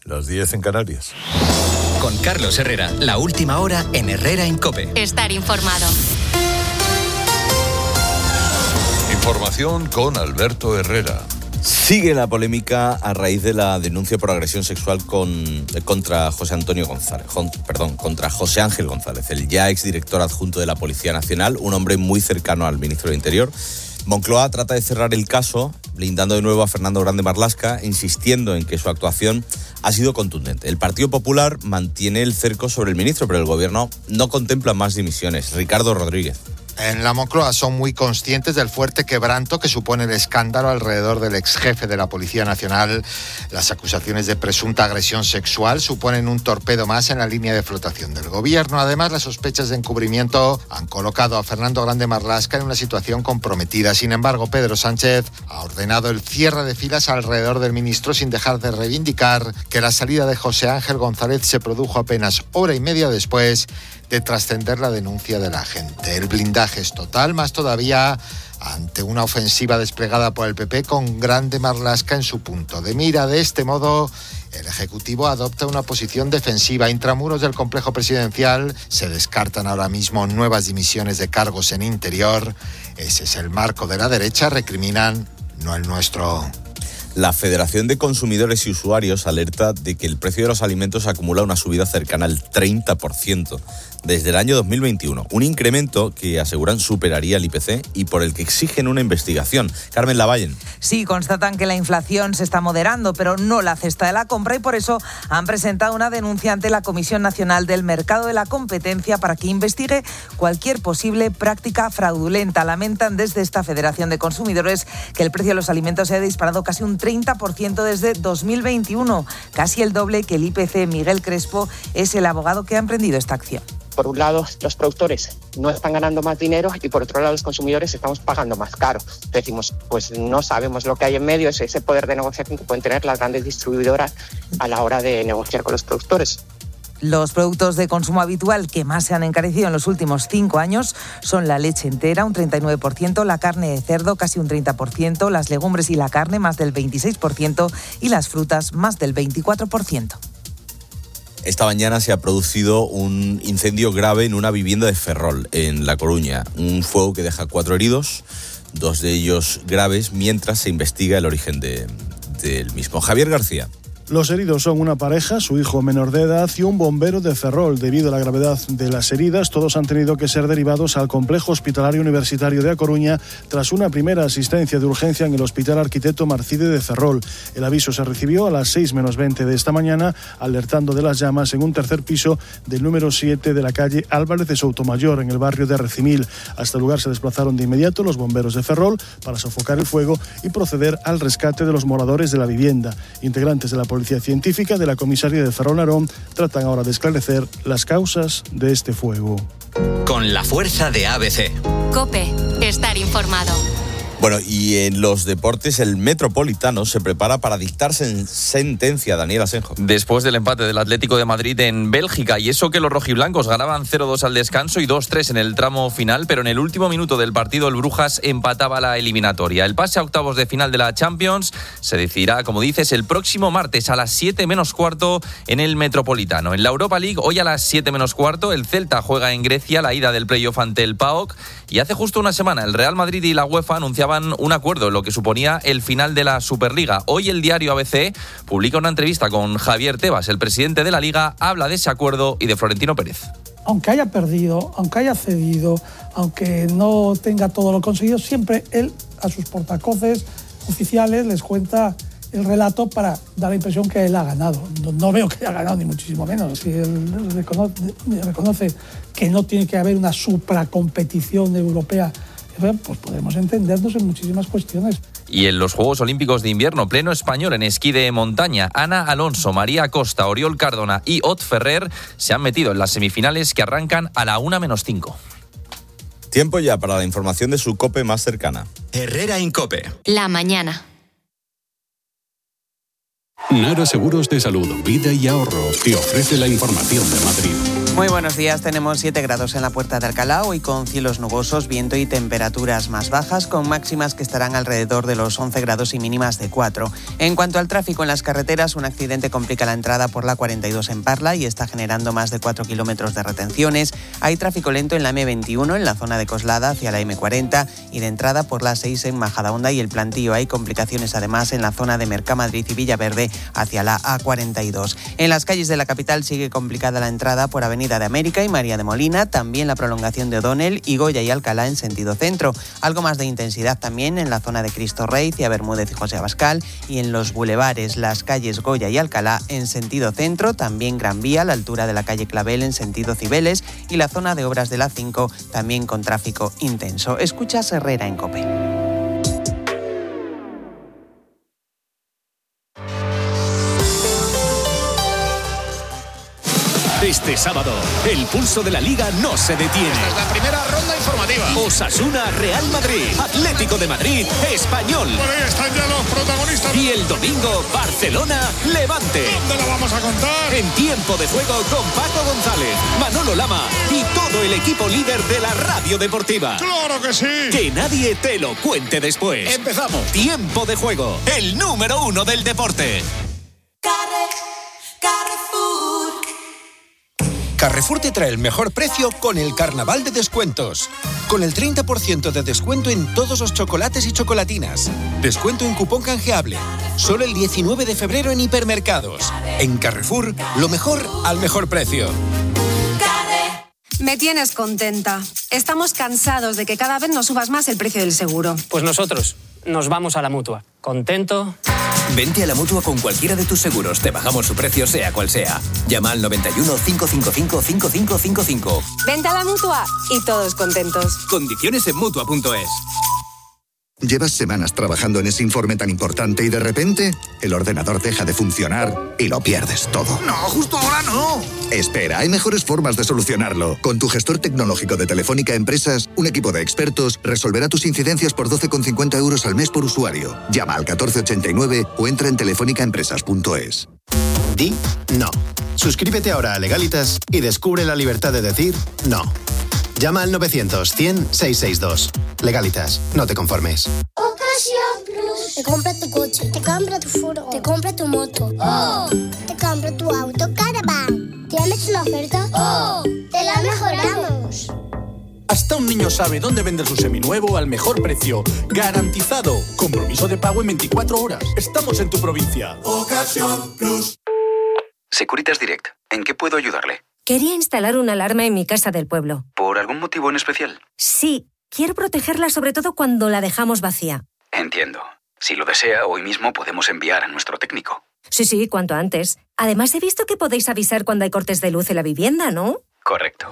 Las 10 en Canarias. Con Carlos Herrera, la última hora en Herrera en COPE. Estar informado. Información con Alberto Herrera. Sigue la polémica a raíz de la denuncia por agresión sexual contra José Ángel González, el ya exdirector adjunto de la Policía Nacional, un hombre muy cercano al ministro de Interior. Moncloa trata de cerrar el caso, blindando de nuevo a Fernando Grande Marlaska, insistiendo en que su actuación ha sido contundente. El Partido Popular mantiene el cerco sobre el ministro, pero el gobierno no contempla más dimisiones. Ricardo Rodríguez. En la Moncloa son muy conscientes del fuerte quebranto que supone el escándalo alrededor del exjefe de la Policía Nacional. Las acusaciones de presunta agresión sexual suponen un torpedo más en la línea de flotación del gobierno. Además, las sospechas de encubrimiento han colocado a Fernando Grande Marlaska en una situación comprometida. Sin embargo, Pedro Sánchez ha ordenado el cierre de filas alrededor del ministro sin dejar de reivindicar que la salida de José Ángel González se produjo apenas hora y media después de trascender la denuncia de la agente. El blindaje es total, más todavía ante una ofensiva desplegada por el PP con Grande Marlaska en su punto de mira. De este modo, el Ejecutivo adopta una posición defensiva. Intramuros del complejo presidencial se descartan ahora mismo nuevas dimisiones de cargos en Interior. Ese es el marco de la derecha, recriminan, no el nuestro. La Federación de Consumidores y Usuarios alerta de que el precio de los alimentos acumula una subida cercana al 30% desde el año 2021. Un incremento que aseguran superaría el IPC y por el que exigen una investigación. Carmen Lavallen. Sí, constatan que la inflación se está moderando, pero no la cesta de la compra, y por eso han presentado una denuncia ante la Comisión Nacional del Mercado de la Competencia para que investigue cualquier posible práctica fraudulenta. Lamentan desde esta Federación de Consumidores que el precio de los alimentos se ha disparado casi un 30% desde 2021, casi el doble que el IPC. Miguel Crespo es el abogado que ha emprendido esta acción. Por un lado, los productores no están ganando más dinero y por otro lado, los consumidores estamos pagando más caro. Decimos, pues no sabemos lo que hay en medio, es ese poder de negociación que pueden tener las grandes distribuidoras a la hora de negociar con los productores. Los productos de consumo habitual que más se han encarecido en los últimos 5 años son la leche entera, un 39%, la carne de cerdo, casi un 30%, las legumbres y la carne, más del 26%, y las frutas, más del 24%. Esta mañana se ha producido un incendio grave en una vivienda de Ferrol, en La Coruña. Un fuego que deja 4 heridos, 2 de ellos graves, mientras se investiga el origen del mismo. Javier García. Los heridos son una pareja, su hijo menor de edad y un bombero de Ferrol. Debido a la gravedad de las heridas, todos han tenido que ser derivados al Complejo Hospitalario Universitario de A Coruña tras una primera asistencia de urgencia en el Hospital Arquitecto Marcide de Ferrol. El aviso se recibió a las 6:20 de esta mañana, alertando de las llamas en un tercer piso del número 7 de la calle Álvarez de Soutomayor, en el barrio de Recimil. Hasta el lugar se desplazaron de inmediato los bomberos de Ferrol para sofocar el fuego y proceder al rescate de los moradores de la vivienda. Integrantes de la Policía Científica de la Comisaría de Ferrol Narón tratan ahora de esclarecer las causas de este fuego. Con la fuerza de ABC. COPE, estar informado. Bueno, y en los deportes, el Metropolitano se prepara para dictar sentencia. Daniel Asenjo. Después del empate del Atlético de Madrid en Bélgica, y eso que los rojiblancos ganaban 0-2 al descanso y 2-3 en el tramo final, pero en el último minuto del partido el Brujas empataba la eliminatoria. El pase a octavos de final de la Champions se decidirá, como dices, el próximo martes a las 7:15 en el Metropolitano. En la Europa League, hoy a las 7:15, el Celta juega en Grecia la ida del playoff ante el PAOK, y hace justo una semana el Real Madrid y la UEFA anunciaban un acuerdo en lo que suponía el final de la Superliga. Hoy el diario ABC publica una entrevista con Javier Tebas, el presidente de la Liga, habla de ese acuerdo y de Florentino Pérez. Aunque haya perdido, aunque haya cedido, aunque no tenga todo lo conseguido, siempre él a sus portacoces oficiales les cuenta el relato para dar la impresión que él ha ganado. No veo que haya ganado, ni muchísimo menos. Si él reconoce que no tiene que haber una supracompetición europea, pues podemos entendernos en muchísimas cuestiones. Y en los Juegos Olímpicos de Invierno, pleno español en esquí de montaña. Ana Alonso, María Costa, Oriol Cardona y Ot Ferrer se han metido en las semifinales que arrancan a la 1:05. Tiempo ya para la información de su COPE más cercana. Herrera en COPE. La mañana. Nara Seguros de Salud, Vida y Ahorro te ofrece la información de Madrid. Muy buenos días, tenemos 7 grados en la Puerta de Alcalá, hoy con cielos nubosos, viento y temperaturas más bajas, con máximas que estarán alrededor de los 11 grados y mínimas de 4. En cuanto al tráfico en las carreteras, un accidente complica la entrada por la 42 en Parla y está generando más de 4 kilómetros de retenciones. Hay tráfico lento en la M21, en la zona de Coslada, hacia la M40 y de entrada por la 6 en Majadahonda y El Plantío. Hay complicaciones además en la zona de Mercamadrid y Villaverde hacia la A42. En las calles de la capital sigue complicada la entrada por Avenida de América y María de Molina, también la prolongación de O'Donnell y Goya y Alcalá en sentido centro. Algo más de intensidad también en la zona de Cristo Rey, Cía Bermúdez y José Abascal, y en los bulevares, las calles Goya y Alcalá en sentido centro, también Gran Vía a la altura de la calle Clavel en sentido Cibeles y la zona de obras de la 5 también con tráfico intenso. Escuchas Herrera en COPE. Este sábado, el pulso de la Liga no se detiene. Esta es la primera ronda informativa. Osasuna, Real Madrid, Atlético de Madrid, Español. Por ahí están ya los protagonistas. Y el domingo, Barcelona, Levante. ¿Dónde lo vamos a contar? En Tiempo de Juego con Paco González, Manolo Lama y todo el equipo líder de la radio deportiva. ¡Claro que sí! Que nadie te lo cuente después. Empezamos. Tiempo de Juego, el número 1 del deporte. Carrefour te trae el mejor precio con el Carnaval de Descuentos. Con el 30% de descuento en todos los chocolates y chocolatinas. Descuento en cupón canjeable. Solo el 19 de febrero en hipermercados. En Carrefour, lo mejor al mejor precio. Me tienes contenta. Estamos cansados de que cada vez nos subas más el precio del seguro. Pues nosotros nos vamos a la Mutua. ¿Contento? Vente a la Mutua con cualquiera de tus seguros. Te bajamos su precio sea cual sea. Llama al 91 555 5555. Vente a la Mutua y todos contentos. Condiciones en Mutua.es. Llevas semanas trabajando en ese informe tan importante y de repente el ordenador deja de funcionar y lo pierdes todo. No, justo ahora no. Espera, hay mejores formas de solucionarlo. Con tu gestor tecnológico de Telefónica Empresas, un equipo de expertos resolverá tus incidencias por 12,50 euros al mes por usuario. Llama al 1489 o entra en telefónicaempresas.es. Di no. Suscríbete ahora a Legalitas y descubre la libertad de decir no. Llama al 900-100-662. Legalitas, no te conformes. Ocasión Plus. Te compra tu coche, te compra tu furgo, te compra tu moto. ¡Oh! Te compra tu auto Caravan. ¿Tienes una oferta? ¡Oh! ¡Te la mejoramos! Hasta un niño sabe dónde vender su seminuevo al mejor precio. Garantizado. Compromiso de pago en 24 horas. Estamos en tu provincia. Ocasión Plus. Securitas Direct. ¿En qué puedo ayudarle? Quería instalar una alarma en mi casa del pueblo. ¿Por algún motivo en especial? Sí, quiero protegerla sobre todo cuando la dejamos vacía. Entiendo. Si lo desea, hoy mismo podemos enviar a nuestro técnico. Sí, cuanto antes. Además, he visto que podéis avisar cuando hay cortes de luz en la vivienda, ¿no? Correcto.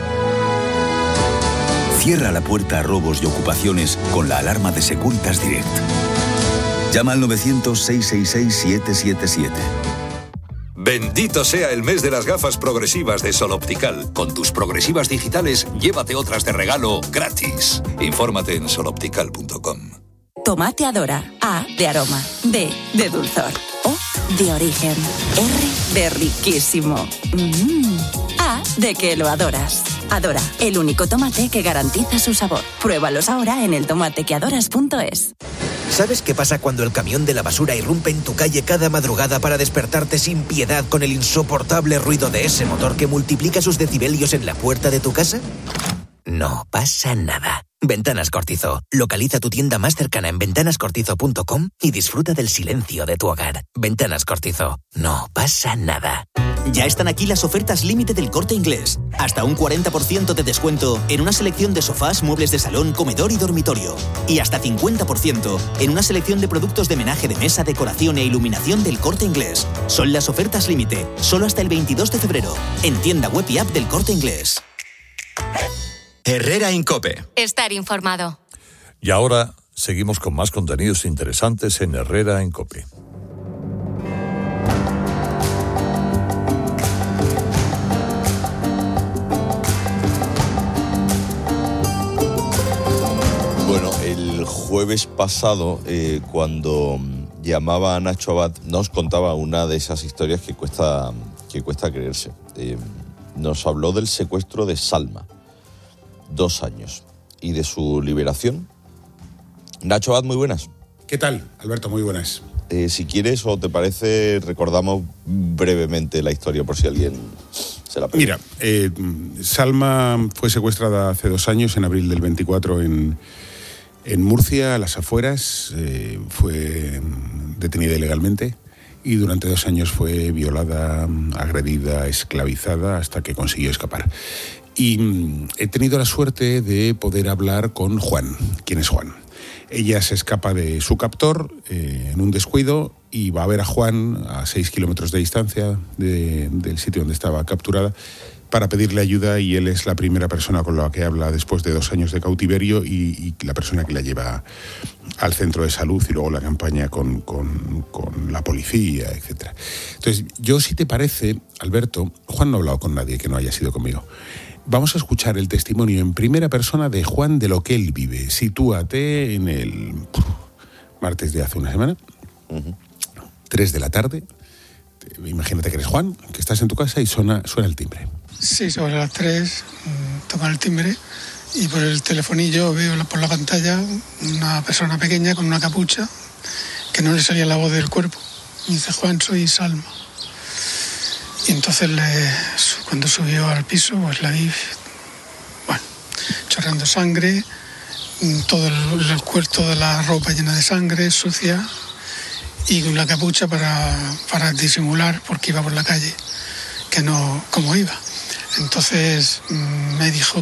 Cierra la puerta a robos y ocupaciones con la alarma de Securitas Direct. Llama al 900-666-777. Bendito sea el mes de las gafas progresivas de Sol Optical. Con tus progresivas digitales, llévate otras de regalo gratis. Infórmate en soloptical.com. Tomate Adora. A de aroma. D de dulzor. O de origen. R de riquísimo. A de que lo adoras. Adora, el único tomate que garantiza su sabor. Pruébalos ahora en eltomatequeadoras.es. ¿Sabes qué pasa cuando el camión de la basura irrumpe en tu calle cada madrugada para despertarte sin piedad con el insoportable ruido de ese motor que multiplica sus decibelios en la puerta de tu casa? No pasa nada. Ventanas Cortizo. Localiza tu tienda más cercana en ventanascortizo.com y disfruta del silencio de tu hogar. Ventanas Cortizo. No pasa nada. Ya están aquí las ofertas límite del Corte Inglés. Hasta un 40% de descuento en una selección de sofás, muebles de salón, comedor y dormitorio. Y hasta 50% en una selección de productos de menaje de mesa, decoración e iluminación del Corte Inglés. Son las ofertas límite, solo hasta el 22 de febrero. En tienda web y app del Corte Inglés. Herrera en COPE. Estar informado. Y ahora seguimos con más contenidos interesantes en Herrera en COPE. Bueno, el jueves pasado, cuando llamaba a Nacho Abad, nos contaba una de esas historias que cuesta creerse. Nos habló del secuestro de Salma, 2 años, y de su liberación. Nacho Abad, muy buenas. ¿Qué tal, Alberto? Muy buenas. Si quieres o te parece, recordamos brevemente la historia por si alguien se la pierde. Mira, Salma fue secuestrada hace 2 años, en abril del 24, en Murcia, a las afueras. Fue detenida ilegalmente y durante 2 años fue violada, agredida, esclavizada hasta que consiguió escapar. Y he tenido la suerte de poder hablar con Juan. ¿Quién es Juan? Ella se escapa de su captor en un descuido y va a ver a Juan a 6 kilómetros de distancia del sitio donde estaba capturada para pedirle ayuda, y él es la primera persona con la que habla después de 2 años de cautiverio y la persona que la lleva al centro de salud y luego la campaña con la policía, etc. Entonces, yo, si te parece, Alberto, Juan no ha hablado con nadie que no haya sido conmigo. Vamos a escuchar el testimonio en primera persona de Juan de lo que él vive. Sitúate en el martes de hace una semana, 3 de la tarde. Imagínate que eres Juan, que estás en tu casa y suena el timbre. Sí, sobre las 3 tocan el timbre y por el telefonillo veo por la pantalla una persona pequeña con una capucha que no le salía la voz del cuerpo. Y dice: Juan, soy Salma. Y entonces cuando subió al piso, pues la vi, chorreando sangre, todo el cuerpo, toda la ropa llena de sangre, sucia, y con la capucha para disimular, porque iba por la calle, que no, cómo iba. Entonces me dijo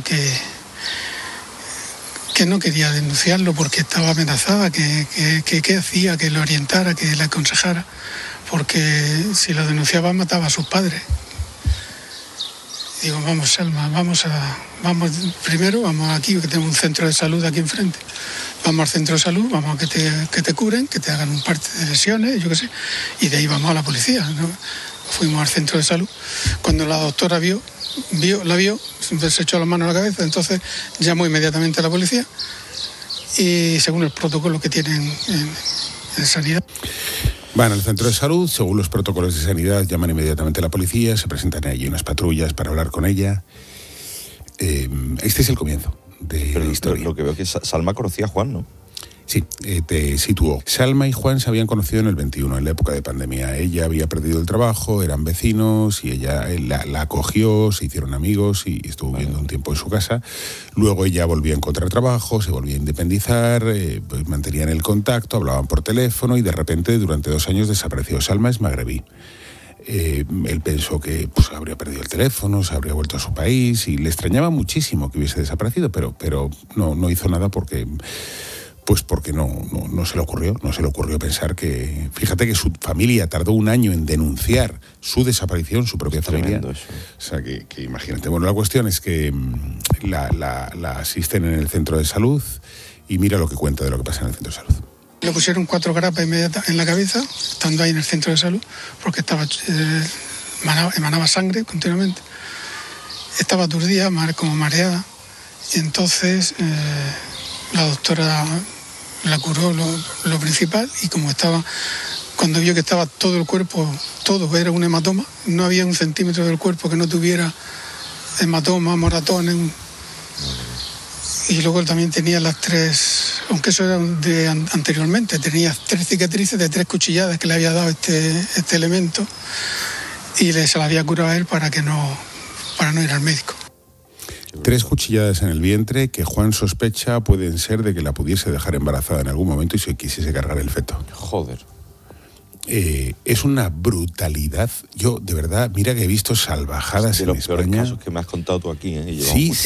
que no quería denunciarlo porque estaba amenazada, que hacía, que lo orientara, que le aconsejara, porque si lo denunciaba mataba a sus padres. Digo: vamos, Salma, vamos primero, vamos aquí, que tengo un centro de salud aquí enfrente. Vamos al centro de salud, vamos a que te curen, que te hagan un parte de lesiones, yo qué sé, y de ahí vamos a la policía, ¿no? Fuimos al centro de salud. Cuando la doctora la vio, se echó la mano a la cabeza, entonces llamó inmediatamente a la policía y según el protocolo que tienen en sanidad. Van al centro de salud, según los protocolos de sanidad, llaman inmediatamente a la policía, se presentan allí unas patrullas para hablar con ella. Este es el comienzo de la historia. Lo que veo es que Salma conocía a Juan, ¿no? Sí, te situó. Salma y Juan se habían conocido en el 21, en la época de pandemia. Ella había perdido el trabajo, eran vecinos y él la acogió, se hicieron amigos y estuvo viviendo un tiempo en su casa. Luego ella volvió a encontrar trabajo, se volvió a independizar, pues mantenían el contacto, hablaban por teléfono y de repente durante 2 años desapareció. Salma es magrebí. Él pensó que habría perdido el teléfono, se habría vuelto a su país y le extrañaba muchísimo que hubiese desaparecido, pero no hizo nada porque no se le ocurrió pensar que... Fíjate que su familia tardó 1 año en denunciar su desaparición, su propia familia. O sea, que imagínate. Bueno, la cuestión es que la asisten en el centro de salud y mira lo que cuenta de lo que pasa en el centro de salud. Le pusieron 4 grapas inmediatas en la cabeza, estando ahí en el centro de salud, porque emanaba sangre continuamente. Estaba aturdida, como mareada, y entonces la doctora la curó lo principal, y cuando vio que estaba todo el cuerpo, todo era un hematoma, no había 1 centímetro del cuerpo que no tuviera hematoma, moratones. Y luego también tenía las 3, aunque eso era de anteriormente, tenía 3 cicatrices de 3 cuchilladas que le había dado este elemento, y se la había curado a él para no ir al médico. 3 cuchilladas en el vientre que Juan sospecha pueden ser de que la pudiese dejar embarazada en algún momento y se quisiese cargar el feto. Joder. Es una brutalidad. Yo, de verdad, mira que he visto salvajadas en España. De los peores casos que me has contado tú aquí, ¿eh?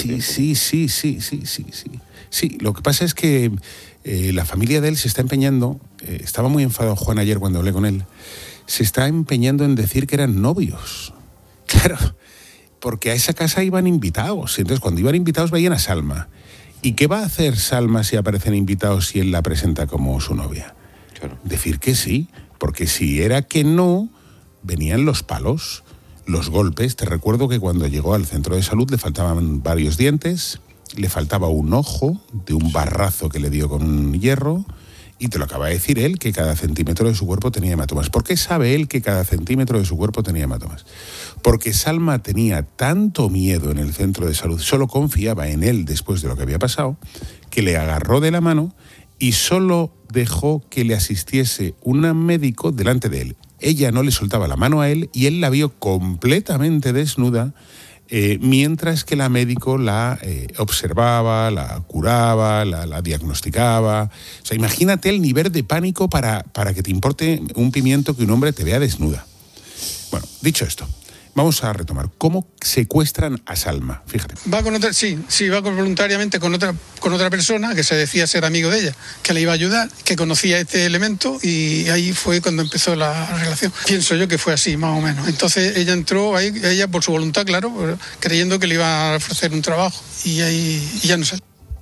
Sí, lo que pasa es que la familia de él se está empeñando, estaba muy enfadado Juan ayer cuando hablé con él, se está empeñando en decir que eran novios. Claro, porque a esa casa iban invitados. Entonces, cuando iban invitados, veían a Salma. ¿Y qué va a hacer Salma si aparecen invitados si él la presenta como su novia? Claro. Decir que sí, porque si era que no, venían los palos, los golpes. Te recuerdo que cuando llegó al centro de salud le faltaban varios dientes, le faltaba un ojo de un barrazo que le dio con un hierro Y te lo acaba de decir él, que cada centímetro de su cuerpo tenía hematomas. ¿Por qué sabe él que cada centímetro de su cuerpo tenía hematomas? Porque Salma tenía tanto miedo en el centro de salud, solo confiaba en él después de lo que había pasado, que le agarró de la mano y solo dejó que le asistiese un médico delante de él. Ella no le soltaba la mano a él y él la vio completamente desnuda, mientras que la médico la observaba, la curaba, la diagnosticaba. O sea, imagínate el nivel de pánico para que te importe un pimiento que un hombre te vea desnuda. Bueno, dicho esto, vamos a retomar. ¿Cómo secuestran a Salma? Fíjate. Va con otra, sí, va voluntariamente con otra persona que se decía ser amigo de ella, que le iba a ayudar, que conocía este elemento, y ahí fue cuando empezó la relación. Pienso yo que fue así, más o menos. Entonces ella entró ahí, ella por su voluntad, claro, creyendo que le iba a ofrecer un trabajo, y ahí ya no sé.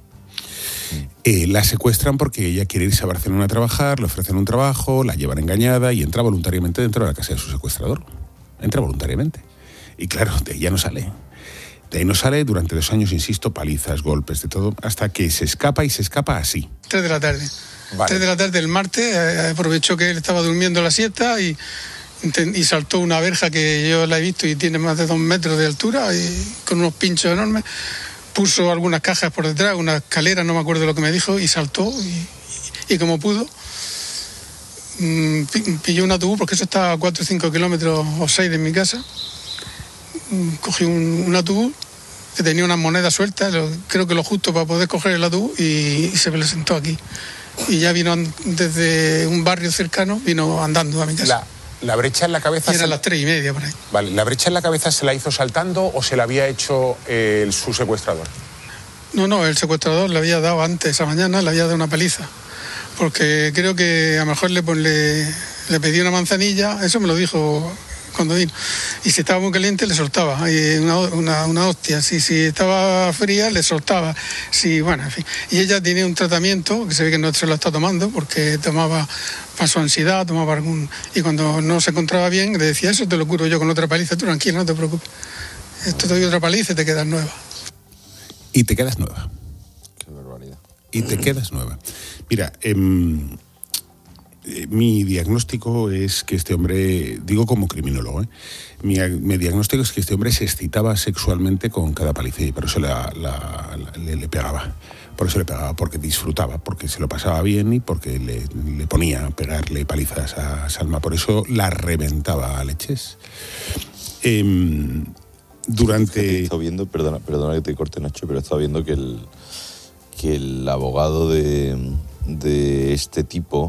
La secuestran porque ella quiere irse a Barcelona a trabajar, le ofrecen un trabajo, la llevan engañada y entra voluntariamente dentro de la casa de su secuestrador. Entra voluntariamente. Y claro, de ahí ya no sale. De ahí no sale durante 2 años, insisto, palizas, golpes, de todo, hasta que se escapa, y se escapa así. 3 de la tarde. Vale. 3 de la tarde el martes, aprovechó que él estaba durmiendo la siesta y saltó una verja que yo la he visto y tiene más de 2 metros de altura, y con unos pinchos enormes. Puso algunas cajas por detrás, una escalera, no me acuerdo lo que me dijo, y saltó y como pudo, pilló un autobús, porque eso está a 4 o 5 kilómetros o 6 de mi casa. Cogió un autobús que tenía unas monedas sueltas, creo que lo justo para poder coger el autobús, y se me lo sentó aquí. Y ya vino desde un barrio cercano, vino andando a mi casa. La brecha en la cabeza... Y eran las 3:30 por ahí. Vale, ¿la brecha en la cabeza se la hizo saltando o se la había hecho su secuestrador? No, el secuestrador le había dado antes, esa mañana, le había dado una paliza. Porque creo que a lo mejor le pedí una manzanilla, eso me lo dijo cuando vino. Y si estaba muy caliente le soltaba, y una hostia. Si estaba fría le soltaba. Sí, bueno, en fin. Y ella tenía un tratamiento que se ve que no se lo está tomando, porque tomaba para su ansiedad, tomaba algún... Y cuando no se encontraba bien, le decía, eso te lo curo yo con otra paliza, tú tranquilo, no te preocupes. Esto te doy otra paliza y te quedas nueva. Y te quedas nueva. Qué barbaridad. Y te quedas nueva. Mira, mi diagnóstico es que este hombre, digo como criminólogo, mi diagnóstico es que este hombre se excitaba sexualmente con cada paliza, y por eso le pegaba. Por eso le pegaba, porque disfrutaba, porque se lo pasaba bien y porque le ponía a pegarle palizas a Salma. Por eso la reventaba a leches. Durante... Estoy viendo, perdona que te corte, Nacho, pero he estado viendo que el abogado de este tipo,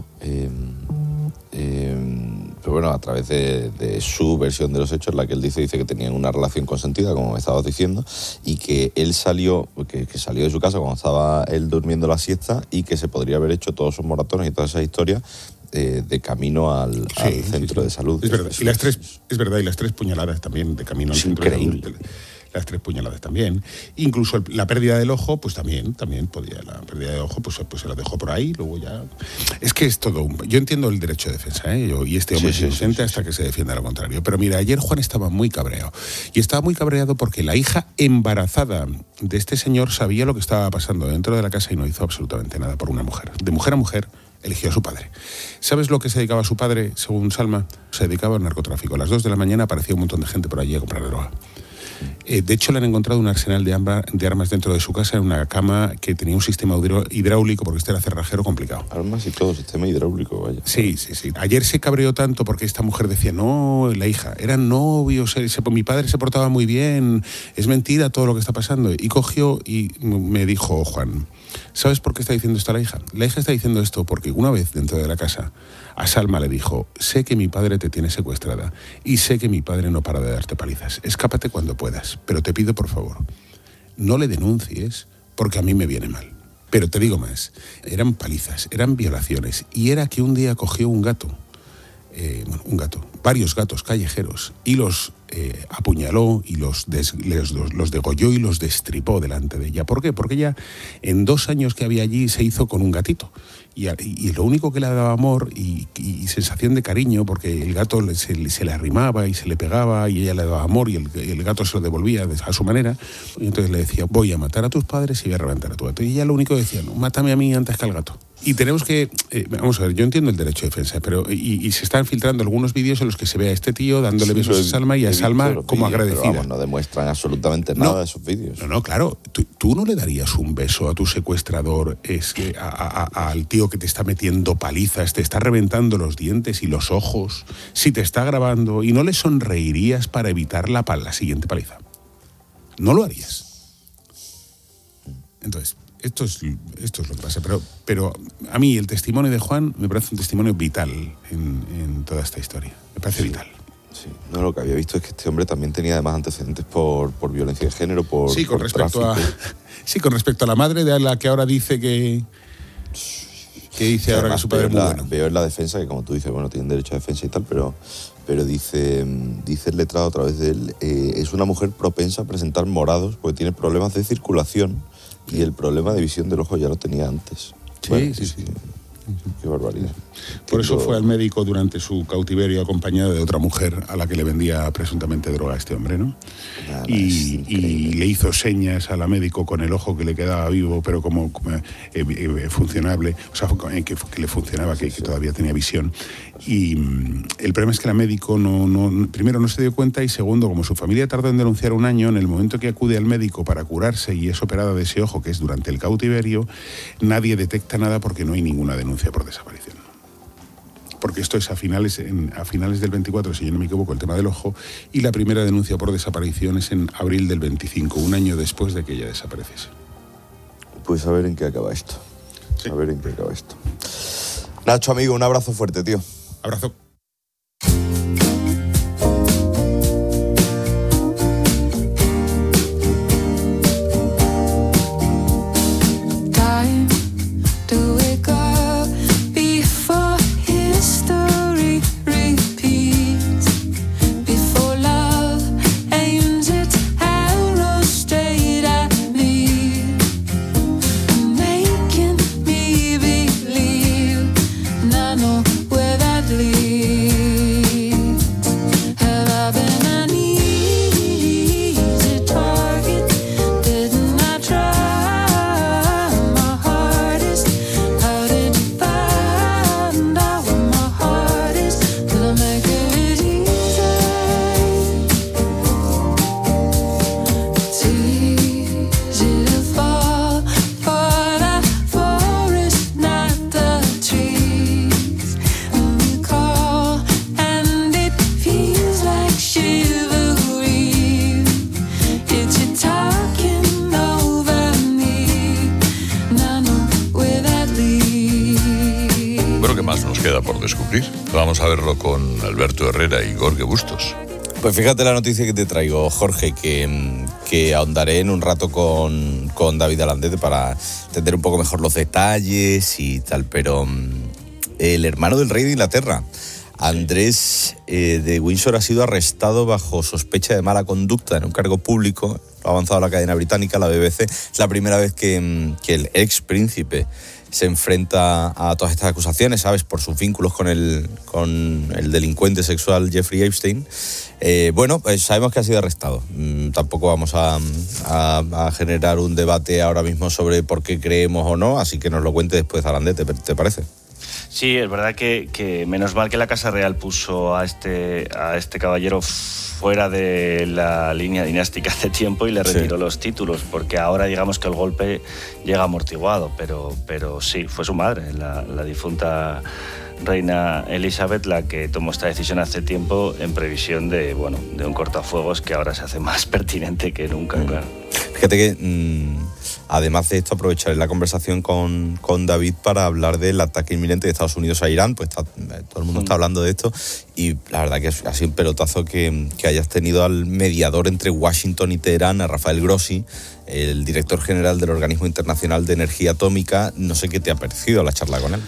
pero bueno, a través de su versión de los hechos, la que él dice que tenían una relación consentida, como me estabas diciendo, y que él salió de su casa cuando estaba él durmiendo la siesta, y que se podría haber hecho todos esos moratones y todas esas historias de camino al centro de salud. Es verdad, y las 3 puñaladas también de camino al centro de salud. Las 3 puñaladas también. Incluso la pérdida del ojo, pues también podía. La pérdida del ojo, pues se la dejó por ahí, luego ya... Es que es todo yo entiendo el derecho de defensa, y este hombre es inocente hasta que se defienda lo contrario. Pero mira, ayer Juan estaba muy cabreado. Y estaba muy cabreado porque la hija embarazada de este señor sabía lo que estaba pasando dentro de la casa y no hizo absolutamente nada por una mujer. De mujer a mujer, eligió a su padre. ¿Sabes lo que se dedicaba a su padre, según Salma? Se dedicaba al narcotráfico. A las 2 de la mañana aparecía un montón de gente por allí a comprar droga. De hecho, le han encontrado un arsenal de armas dentro de su casa, en una cama que tenía un sistema hidráulico, porque este era cerrajero complicado. Armas y todo, sistema hidráulico, vaya. Sí. Ayer se cabreó tanto porque esta mujer decía, no, la hija, eran novios, mi padre se portaba muy bien, es mentira todo lo que está pasando. Y cogió y me dijo, Juan, ¿sabes por qué está diciendo esto la hija? La hija está diciendo esto porque una vez dentro de la casa a Salma le dijo, sé que mi padre te tiene secuestrada y sé que mi padre no para de darte palizas. Escápate cuando puedas, pero te pido por favor, no le denuncies porque a mí me viene mal. Pero te digo más, eran palizas, eran violaciones, y era que un día cogió un gato, varios gatos callejeros, y los apuñaló y los degolló y los destripó delante de ella. ¿Por qué? Porque ella, en 2 años que había allí, se hizo con un gatito. Y lo único que le daba amor y sensación de cariño, porque el gato se le arrimaba y se le pegaba, y ella le daba amor, y el gato se lo devolvía a su manera. Y entonces le decía, voy a matar a tus padres y voy a reventar a tu gato. Y ella lo único que decía, no, mátame a mí antes que al gato. Y tenemos que, vamos a ver, yo entiendo el derecho de defensa, pero y se están filtrando algunos vídeos en los que se ve a este tío dándole besos a Salma y a Salma como agradecida. Pero vamos, no demuestran absolutamente nada de esos vídeos. No, claro. ¿Tú no le darías un beso a tu secuestrador, al tío que te está metiendo palizas, te está reventando los dientes y los ojos, si te está grabando, y no le sonreirías para evitar la siguiente paliza? No lo harías. Entonces, esto es lo que pasa. Pero a mí el testimonio de Juan me parece un testimonio vital en toda esta historia. Me parece vital. Sí, no, lo que había visto es que este hombre también tenía además antecedentes por violencia de género, por respecto con respecto a la madre de la que ahora dice que dice ahora que su padre es muy bueno. Veo en la defensa que, como tú dices, bueno, tienen derecho a defensa y tal, pero dice el letrado a través de él, es una mujer propensa a presentar morados porque tiene problemas de circulación y el problema de visión del ojo ya lo tenía antes. Sí. Qué barbaridad. Por eso fue al médico durante su cautiverio acompañado de otra mujer a la que le vendía presuntamente droga a este hombre, ¿no? Y le hizo señas a la médico con el ojo que le quedaba vivo, pero como funcionable, o sea, que le funcionaba, que todavía tenía visión. Y el problema es que la médico primero no se dio cuenta y segundo, como su familia tardó en denunciar 1 año, en el momento que acude al médico para curarse y es operada de ese ojo, que es durante el cautiverio, nadie detecta nada porque no hay ninguna denuncia por desaparición. Porque esto es a finales del 24, si yo no me equivoco, el tema del ojo, y la primera denuncia por desaparición es en abril del 25, 1 año después de que ella desapareciese. Pues a ver en qué acaba esto. Nacho, amigo, un abrazo fuerte, tío. Abrazo. Por descubrir. Vamos a verlo con Alberto Herrera y Jorge Bustos. Pues fíjate la noticia que te traigo, Jorge, que ahondaré en un rato con David Alandete para entender un poco mejor los detalles y tal, pero el hermano del rey de Inglaterra, Andrés de Windsor, ha sido arrestado bajo sospecha de mala conducta en un cargo público. Lo ha avanzado la cadena británica, la BBC. Es la primera vez que el ex príncipe se enfrenta a todas estas acusaciones, ¿sabes? Por sus vínculos con el delincuente sexual Jeffrey Epstein. Pues sabemos que ha sido arrestado. Tampoco vamos a generar un debate ahora mismo sobre por qué creemos o no, así que nos lo cuente después Alandete, ¿te parece? Sí, es verdad que menos mal que la Casa Real puso a este caballero fuera de la línea dinástica hace tiempo y le retiró los títulos, porque ahora digamos que el golpe llega amortiguado, pero sí, fue su madre, la difunta reina Elizabeth, la que tomó esta decisión hace tiempo en previsión de un cortafuegos que ahora se hace más pertinente que nunca, claro. Fíjate que además de esto aprovecharé la conversación con David para hablar del ataque inminente de Estados Unidos a Irán, pues todo el mundo está hablando de esto y la verdad que ha sido un pelotazo que hayas tenido al mediador entre Washington y Teherán, a Rafael Grossi, el director general del Organismo Internacional de Energía Atómica. No sé qué te ha parecido la charla con él.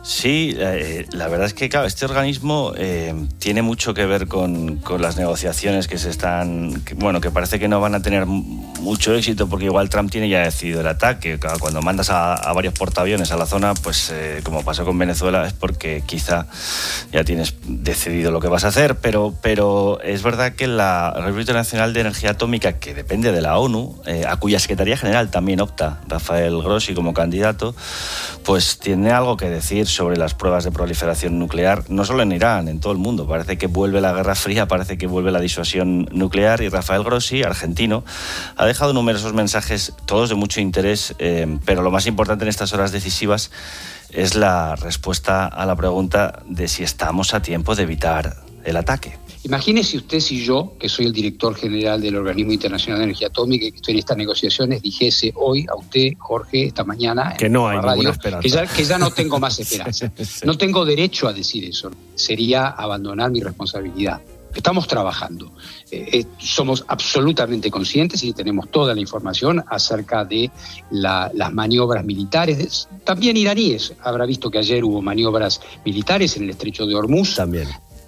Sí, la verdad es que, claro, este organismo tiene mucho que ver con las negociaciones que se están... que parece que no van a tener mucho éxito porque igual Trump tiene ya decidido el ataque. Claro, cuando mandas a varios portaaviones a la zona, pues como pasó con Venezuela, es porque quizá ya tienes decidido lo que vas a hacer, pero es verdad que la Red Internacional de Energía Atómica, que depende de la ONU, a cuya Secretaría General también opta Rafael Grossi como candidato, pues tiene algo que decir sobre las pruebas de proliferación nuclear, no solo en Irán, en todo el mundo. Parece que vuelve la Guerra Fría, parece que vuelve la disuasión nuclear, y Rafael Grossi, argentino, ha dejado numerosos mensajes, todos de mucho interés, pero lo más importante en estas horas decisivas es la respuesta a la pregunta de si estamos a tiempo de evitar el ataque. Imagínese usted si yo, que soy el director general del Organismo Internacional de Energía Atómica y que estoy en estas negociaciones, dijese hoy a usted, Jorge, esta mañana que no hay ninguna esperanza, que ya no tengo más esperanza. No tengo derecho a decir eso. Sería abandonar mi responsabilidad. Estamos trabajando. Somos absolutamente conscientes y tenemos toda la información acerca de las maniobras militares, también iraníes. Habrá visto que ayer hubo maniobras militares en el Estrecho de Hormuz. También.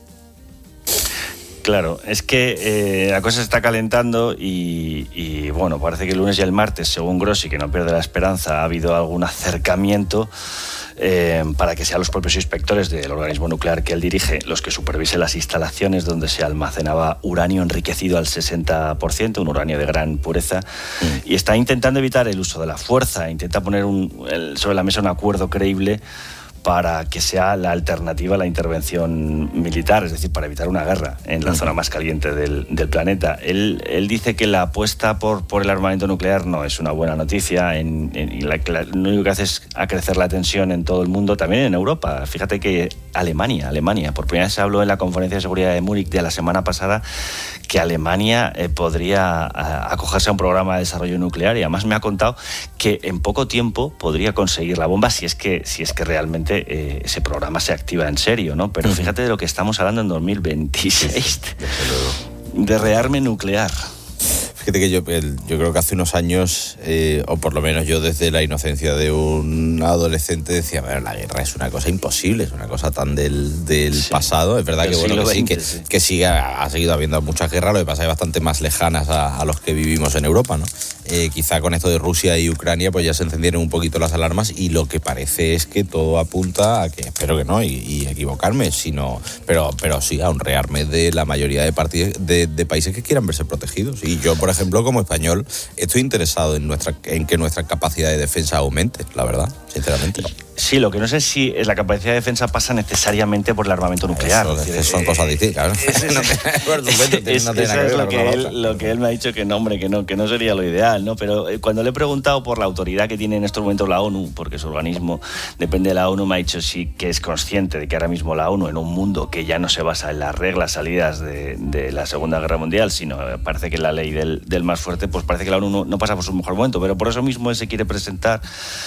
Claro, es que la cosa se está calentando y bueno, parece que el lunes y el martes, según Grossi, que no pierde la esperanza, ha habido algún acercamiento para que sean los propios inspectores del organismo nuclear que él dirige los que supervisen las instalaciones donde se almacenaba uranio enriquecido al 60%, un uranio de gran pureza, y está intentando evitar el uso de la fuerza, intenta poner sobre la mesa un acuerdo creíble para que sea la alternativa a la intervención militar, es decir, para evitar una guerra en la zona más caliente del planeta. Él dice que la apuesta por el armamento nuclear no es una buena noticia, y lo único que hace es acrecer la tensión en todo el mundo, también en Europa. Fíjate que Alemania, por primera vez se habló en la Conferencia de Seguridad de Múnich de la semana pasada que Alemania podría acogerse a un programa de desarrollo nuclear, y además me ha contado que en poco tiempo podría conseguir la bomba si es que realmente ese programa se activa en serio, ¿no? Pero fíjate de lo que estamos hablando en 2026, de rearme nuclear. Fíjate que yo creo que hace unos años, o por lo menos yo desde la inocencia de un adolescente decía, bueno, la guerra es una cosa imposible, es una cosa tan del pasado. Es verdad que bueno, que sí, ha seguido habiendo muchas guerras, lo que pasa es bastante más lejanas a los que vivimos en Europa, ¿no? Quizá con esto de Rusia y Ucrania pues ya se encendieron un poquito las alarmas, y lo que parece es que todo apunta a que, espero que no, y equivocarme, pero sí a un rearme de la mayoría de países que quieran verse protegidos. Y yo, por ejemplo, como español, estoy interesado en que nuestra capacidad de defensa aumente, la verdad, sinceramente. Sí, lo que no sé es si la capacidad de defensa pasa necesariamente por el armamento nuclear. Son cosas distintas. Eso es lo que él me ha dicho, que no, hombre, que no sería lo ideal, ¿no? Pero cuando le he preguntado por la autoridad que tiene en estos momentos la ONU, porque su organismo depende de la ONU, me ha dicho sí que es consciente de que ahora mismo la ONU, en un mundo que ya no se basa en las reglas salidas de la Segunda Guerra Mundial, sino parece que la ley del más fuerte, pues parece que la ONU no pasa por su mejor momento, pero por eso mismo él se quiere presentar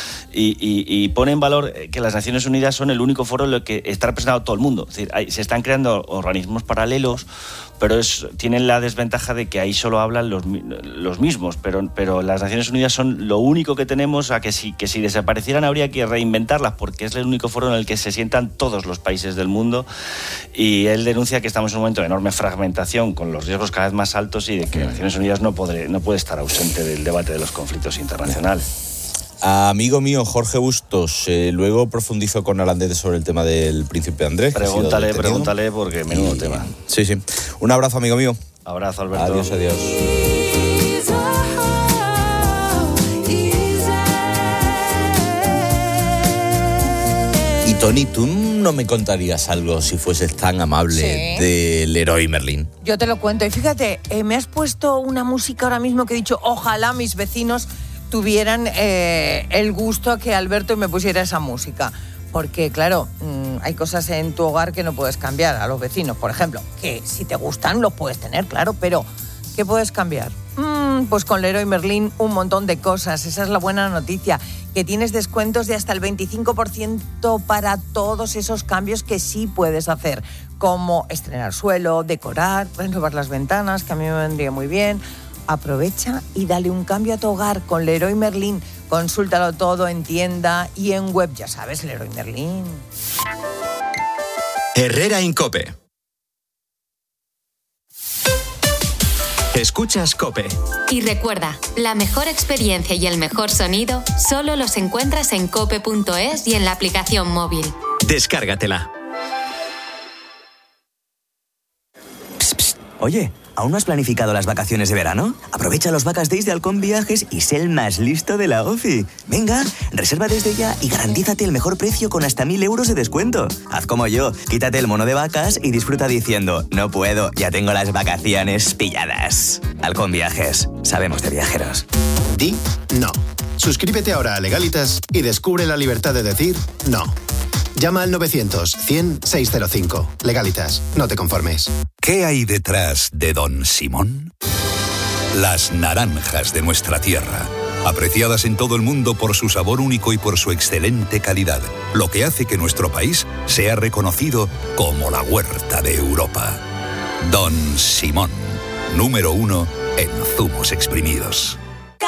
y pone en valor que las Naciones Unidas son el único foro en el que está representado todo el mundo. Es decir, se están creando organismos paralelos, pero tienen la desventaja de que ahí solo hablan los mismos, pero las Naciones Unidas son lo único que tenemos, que si desaparecieran habría que reinventarlas, porque es el único foro en el que se sientan todos los países del mundo, y él denuncia que estamos en un momento de enorme fragmentación, con los riesgos cada vez más altos, y de que las Naciones Unidas no puede estar ausente del debate de los conflictos internacionales. Amigo mío, Jorge Bustos, luego profundizo con Alandete sobre el tema del príncipe Andrés. Pregúntale, porque menudo tema. Sí. Un abrazo, amigo mío. Abrazo, Alberto. Adiós. Y Tony, ¿tú no me contarías algo si fueses tan amable del Leroy Merlin? Yo te lo cuento. Y fíjate, me has puesto una música ahora mismo que he dicho, ojalá mis vecinos tuvieran el gusto a que Alberto me pusiera esa música. Porque, claro, hay cosas en tu hogar que no puedes cambiar a los vecinos. Por ejemplo, que si te gustan los puedes tener, claro, pero ¿qué puedes cambiar? Pues con Leroy Merlin un montón de cosas. Esa es la buena noticia, que tienes descuentos de hasta el 25% para todos esos cambios que sí puedes hacer, como estrenar suelo, decorar, renovar las ventanas, que a mí me vendría muy bien, Aprovecha y dale un cambio a tu hogar con Leroy Merlin. Consúltalo todo en tienda y en web. Ya sabes, Leroy Merlin. Herrera en COPE. Escuchas COPE. Y recuerda, la mejor experiencia y el mejor sonido solo los encuentras en cope.es y en la aplicación móvil. Descárgatela. Oye, ¿aún no has planificado las vacaciones de verano? Aprovecha los Vacas Days de Halcón Viajes y sé el más listo de la OFI. Venga, reserva desde ya y garantízate el mejor precio con hasta 1.000 euros de descuento. Haz como yo, quítate el mono de vacas y disfruta diciendo: no puedo, ya tengo las vacaciones pilladas. Halcón Viajes, sabemos de viajeros. Di no. Suscríbete ahora a Legalitas y descubre la libertad de decir no. Llama al 900-100-605. Legalitas, no te conformes. ¿Qué hay detrás de Don Simón? Las naranjas de nuestra tierra, apreciadas en todo el mundo por su sabor único y por su excelente calidad, lo que hace que nuestro país sea reconocido como la huerta de Europa. Don Simón, número 1 en zumos exprimidos.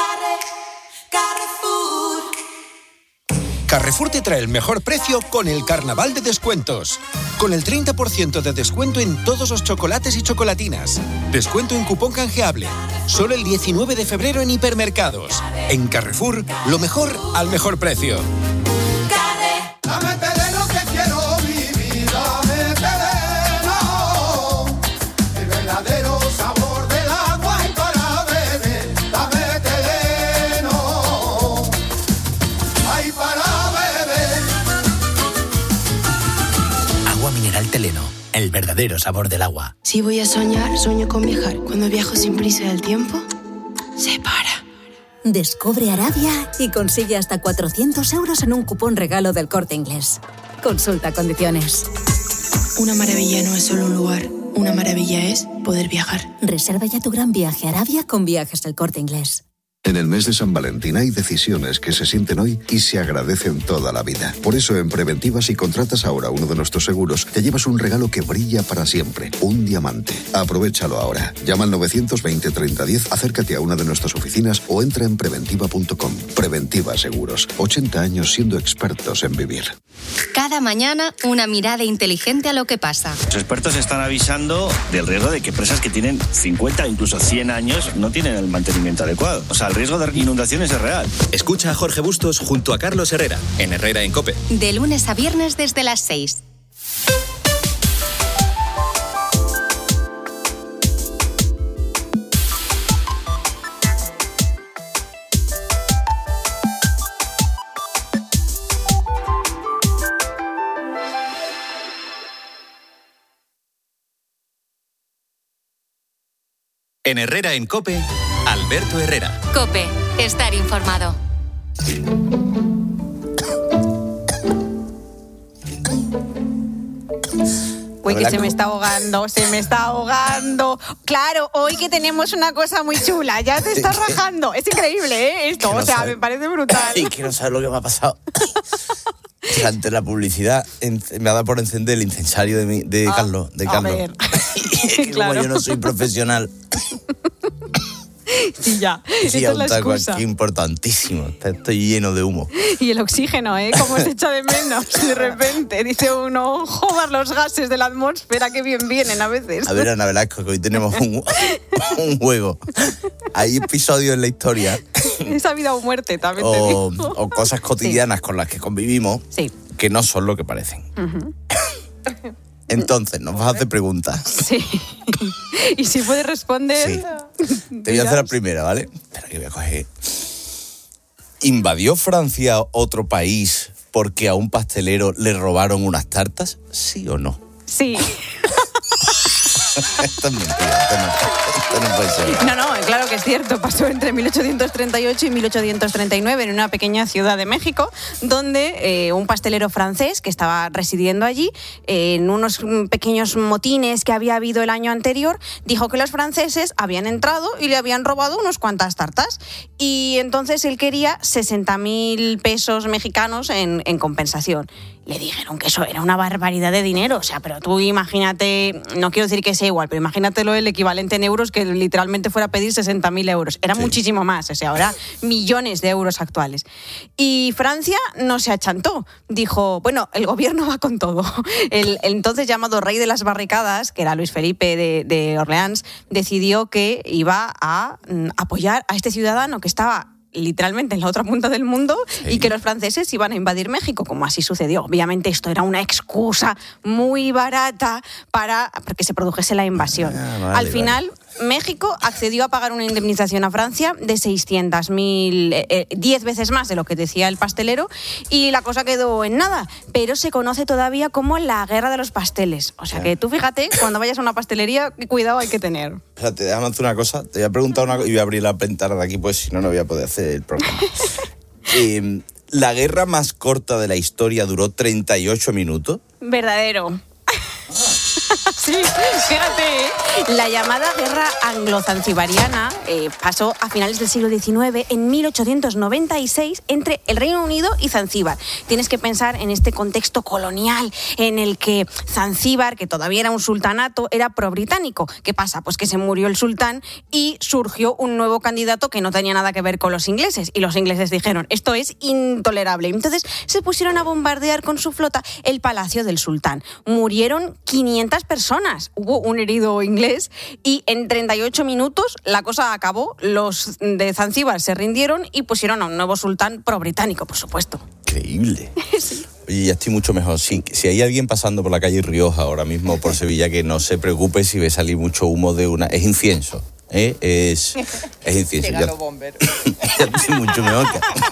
Carrefour te trae el mejor precio con el Carnaval de Descuentos. Con el 30% de descuento en todos los chocolates y chocolatinas. Descuento en cupón canjeable. Solo el 19 de febrero en hipermercados. En Carrefour, lo mejor al mejor precio. Dame Teleno que quiero vivir, dame Teleno. El verdadero sabor del agua y para beber. Dame Teleno. Ay, para Mineral Teleno, el verdadero sabor del agua. Si voy a soñar, sueño con viajar. Cuando viajo sin prisa del tiempo, se para. Descubre Arabia y consigue hasta 400 euros en un cupón regalo del Corte Inglés. Consulta condiciones. Una maravilla no es solo un lugar. Una maravilla es poder viajar. Reserva ya tu gran viaje a Arabia con Viajes del Corte Inglés. En el mes de San Valentín hay decisiones que se sienten hoy y se agradecen toda la vida. Por eso en Preventiva, si contratas ahora uno de nuestros seguros, te llevas un regalo que brilla para siempre, un diamante. Aprovéchalo ahora. Llama al 920-3010, acércate a una de nuestras oficinas o entra en preventiva.com. Preventiva Seguros, 80 años siendo expertos en vivir. Cada mañana, una mirada inteligente a lo que pasa. Los expertos están avisando del riesgo de que empresas que tienen 50 o incluso 100 años no tienen el mantenimiento adecuado. O sea, el riesgo de inundaciones es real. Escucha a Jorge Bustos junto a Carlos Herrera, en Herrera en COPE. De lunes a viernes desde las 6. En Herrera en COPE, Alberto Herrera. COPE, estar informado. Uy, que se me está ahogando. Claro, hoy que tenemos una cosa muy chula, ya te estás rajando. Es increíble, esto, o sea, me parece brutal. Y quiero saber lo que me ha pasado. Durante la publicidad me ha dado por encender el incensario de Carlos. A ver. Como yo no soy profesional. Sí, ya. Sí, esta es la excusa. Aquí importantísimo. Estoy lleno de humo. Y el oxígeno, ¿Cómo se echa de menos de repente? Dice uno, joder, los gases de la atmósfera, que bien vienen a veces. A ver, Ana Velasco, que hoy tenemos un juego. Hay episodios en la historia. Esa vida o muerte, también te digo. O cosas cotidianas con las que convivimos que no son lo que parecen. Uh-huh. Entonces, nos vas a hacer preguntas. Sí. Y si puedes responder... Sí. Te voy a hacer la primera, ¿vale? Espera que voy a coger... ¿Invadió Francia otro país porque a un pastelero le robaron unas tartas? ¿Sí o no? Sí. Esto es mentira, esto no puede ser. No, claro que es cierto. Pasó entre 1838 y 1839 en una pequeña ciudad de México, donde un pastelero francés que estaba residiendo allí, en unos pequeños motines que había habido el año anterior, dijo que los franceses habían entrado y le habían robado unas cuantas tartas. Y entonces él quería 60.000 pesos mexicanos en compensación. le dijeron que eso era una barbaridad de dinero. O sea, pero tú imagínate, no quiero decir que sea igual, pero imagínatelo el equivalente en euros, que literalmente fuera a pedir 60.000 euros. Era muchísimo más, o sea, ahora millones de euros actuales. Y Francia no se achantó. Dijo, bueno, el gobierno va con todo. El entonces llamado rey de las barricadas, que era Luis Felipe de Orleans, decidió que iba a apoyar a este ciudadano que estaba literalmente en la otra punta del mundo y que los franceses iban a invadir México, como así sucedió. Obviamente esto era una excusa muy barata para que se produjese la invasión. Al final, México accedió a pagar una indemnización a Francia de 600.000, 10 veces más de lo que decía el pastelero, y la cosa quedó en nada, pero se conoce todavía como la guerra de los pasteles. O sea que tú fíjate, cuando vayas a una pastelería, qué cuidado hay que tener. Espérate, déjame hacer una cosa. Te voy a preguntar una cosa y voy a abrir la ventana de aquí, pues si no, no voy a poder hacer el programa. La guerra más corta de la historia duró 38 minutos. Verdadero. Sí, fíjate, la llamada guerra anglo-zanzibariana pasó a finales del siglo XIX, en 1896, entre el Reino Unido y Zanzíbar. Tienes que pensar en este contexto colonial en el que Zanzíbar, que todavía era un sultanato, era pro-británico. ¿Qué pasa? Pues que se murió el sultán y surgió un nuevo candidato que no tenía nada que ver con los ingleses. Y los ingleses dijeron, esto es intolerable. Entonces se pusieron a bombardear con su flota el palacio del sultán. Murieron 500 personas. Hubo un herido inglés y en 38 minutos la cosa acabó. Los de Zanzíbar se rindieron y pusieron a un nuevo sultán pro-británico, por supuesto. Increíble. Sí. Oye, ya estoy mucho mejor. Si hay alguien pasando por la calle Rioja ahora mismo, por Sevilla, que no se preocupe si ve salir mucho humo de una... Es incienso. Es incienso. Ya estoy mucho mejor.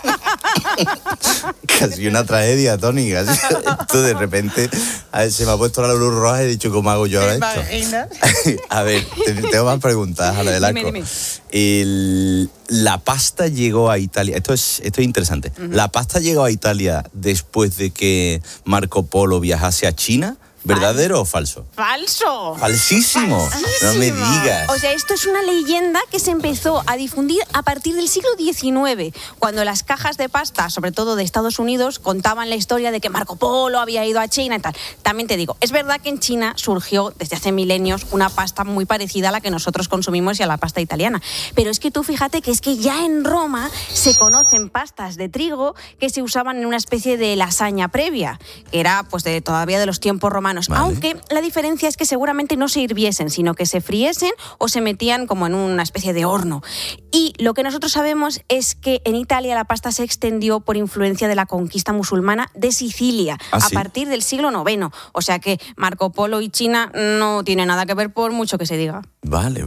Casi una tragedia, Tony. Esto de repente se me ha puesto la luz roja y he dicho, ¿cómo hago yo ahora esto? A ver, tengo más preguntas, Ana del Arco. Dime. La pasta llegó a Italia. Esto es interesante. Uh-huh. ¿La pasta llegó a Italia después de que Marco Polo viajase a China? ¿Verdadero o falso? ¡Falso! ¡Falsísimo! No me digas. O sea, esto es una leyenda que se empezó a difundir a partir del siglo XIX, cuando las cajas de pasta, sobre todo de Estados Unidos, contaban la historia de que Marco Polo había ido a China y tal. También te digo, es verdad que en China surgió desde hace milenios una pasta muy parecida a la que nosotros consumimos y a la pasta italiana. Pero es que tú fíjate que es que ya en Roma se conocen pastas de trigo que se usaban en una especie de lasaña previa, que era pues todavía de los tiempos romanos. Vale. Aunque la diferencia es que seguramente no se hirviesen, sino que se friesen o se metían como en una especie de horno. Y lo que nosotros sabemos es que en Italia la pasta se extendió por influencia de la conquista musulmana de Sicilia a partir del siglo IX. O sea que Marco Polo y China no tienen nada que ver por mucho que se diga. Vale.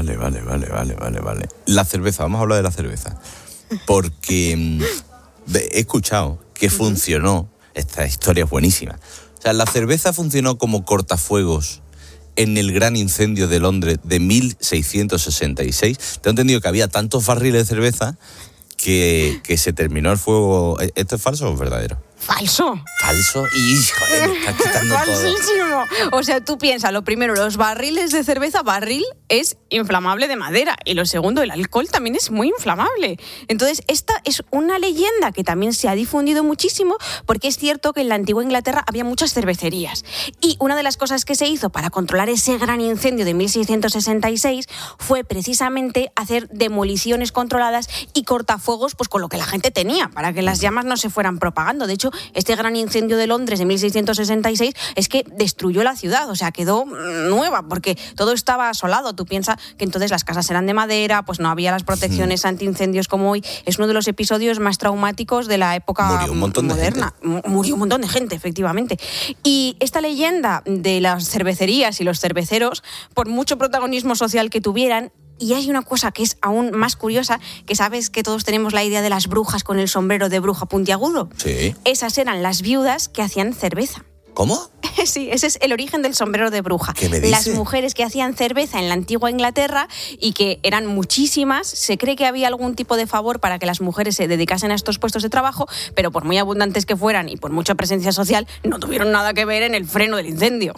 La cerveza, vamos a hablar de la cerveza. Porque he escuchado que funcionó, esta historia es buenísima. O sea, la cerveza funcionó como cortafuegos en el gran incendio de Londres de 1666. Tengo entendido que había tantos barriles de cerveza que se terminó el fuego. ¿Esto es falso o es verdadero? ¡Falso! ¿Falso? Y, joder, me está quitando todo. ¡Falsísimo! O sea, tú piensas, lo primero, los barriles de cerveza, barril es inflamable de madera. Y lo segundo, el alcohol también es muy inflamable. Entonces, esta es una leyenda que también se ha difundido muchísimo, porque es cierto que en la antigua Inglaterra había muchas cervecerías. Y una de las cosas que se hizo para controlar ese gran incendio de 1666 fue precisamente hacer demoliciones controladas y cortafuegos pues con lo que la gente tenía, para que las llamas no se fueran propagando. De hecho, este gran incendio de Londres de 1666 es que destruyó la ciudad, o sea, quedó nueva, porque todo estaba asolado. Tú piensas que entonces las casas eran de madera, pues no había las protecciones antiincendios como hoy. Es uno de los episodios más traumáticos de la época moderna. Murió un montón de gente, efectivamente. Y esta leyenda de las cervecerías y los cerveceros, por mucho protagonismo social que tuvieran, y hay una cosa que es aún más curiosa, que sabes que todos tenemos la idea de las brujas con el sombrero de bruja puntiagudo. Sí. Esas eran las viudas que hacían cerveza. ¿Cómo? Sí, ese es el origen del sombrero de bruja. ¿Qué me dice? Las mujeres que hacían cerveza en la antigua Inglaterra y que eran muchísimas, se cree que había algún tipo de favor para que las mujeres se dedicasen a estos puestos de trabajo, pero por muy abundantes que fueran y por mucha presencia social, no tuvieron nada que ver en el freno del incendio.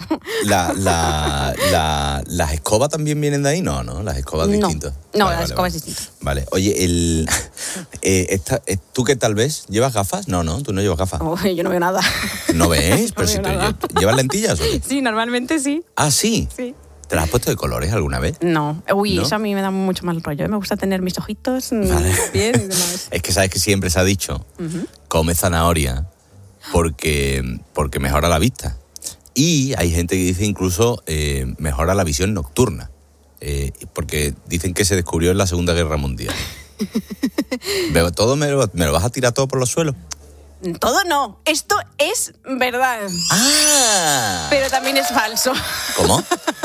¿Las escobas también vienen de ahí? No, las escobas distintas. No, las escobas distintas. Vale, oye, ¿tú qué tal ves? ¿Llevas gafas? No, tú no llevas gafas. Oh, yo no veo nada. ¿No ves? Pero si ¿llevas lentillas o qué? Sí, normalmente sí. ¿Ah, sí? Sí. ¿Te las has puesto de colores alguna vez? No. Uy, ¿No? eso a mí me da mucho mal rollo. Me gusta tener mis ojitos bien y demás. Es que sabes que siempre se ha dicho, come zanahoria porque mejora la vista. Y hay gente que dice incluso mejora la visión nocturna. Porque dicen que se descubrió en la Segunda Guerra Mundial. ¿Todo me lo vas a tirar todo por los suelos? Todo no. Esto es verdad. ¡Ah! Pero también es falso. ¿Cómo?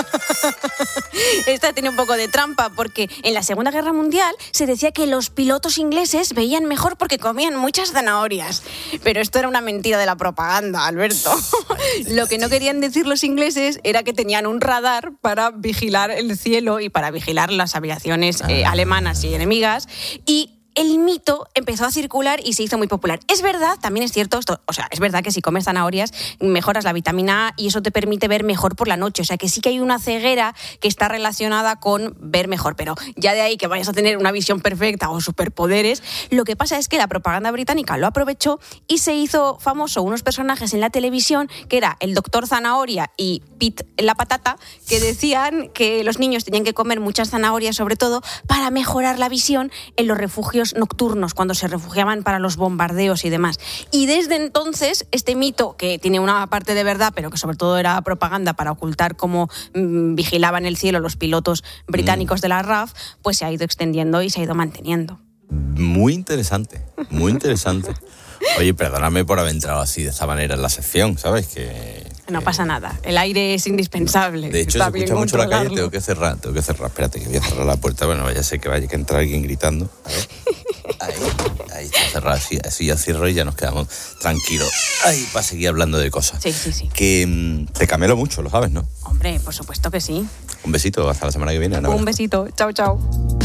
Esta tiene un poco de trampa porque en la Segunda Guerra Mundial se decía que los pilotos ingleses veían mejor porque comían muchas zanahorias. Pero esto era una mentira de la propaganda, Alberto. Lo que no querían decir los ingleses era que tenían un radar para vigilar el cielo y para vigilar las aviaciones alemanas y enemigas. Y el mito empezó a circular y se hizo muy popular. Es verdad, también es cierto esto, o sea, es verdad que si comes zanahorias mejoras la vitamina A y eso te permite ver mejor por la noche. O sea, que sí que hay una ceguera que está relacionada con ver mejor, pero ya de ahí que vayas a tener una visión perfecta o superpoderes, lo que pasa es que la propaganda británica lo aprovechó y se hizo famoso unos personajes en la televisión que era el doctor Zanahoria y Pete la patata, que decían que los niños tenían que comer muchas zanahorias sobre todo para mejorar la visión en los refugios nocturnos, cuando se refugiaban para los bombardeos y demás. Y desde entonces, este mito, que tiene una parte de verdad, pero que sobre todo era propaganda para ocultar cómo vigilaban el cielo los pilotos británicos de la RAF, pues se ha ido extendiendo y se ha ido manteniendo. Muy interesante, muy interesante. Oye, perdóname por haber entrado así de esta manera en la sección, ¿sabes? No pasa nada, el aire es indispensable. De hecho, se escucha mucho la calle, tengo que cerrar. Espérate, que voy a cerrar la puerta. Bueno, vaya a ser que vaya a entrar alguien gritando. A ver. Ahí está cerrado, así ya cierro y ya nos quedamos tranquilos. Ahí, para seguir hablando de cosas. Sí. Que te camelo mucho, lo sabes, ¿no? Hombre, por supuesto que sí. Un besito, hasta la semana que viene. Un besito, chao.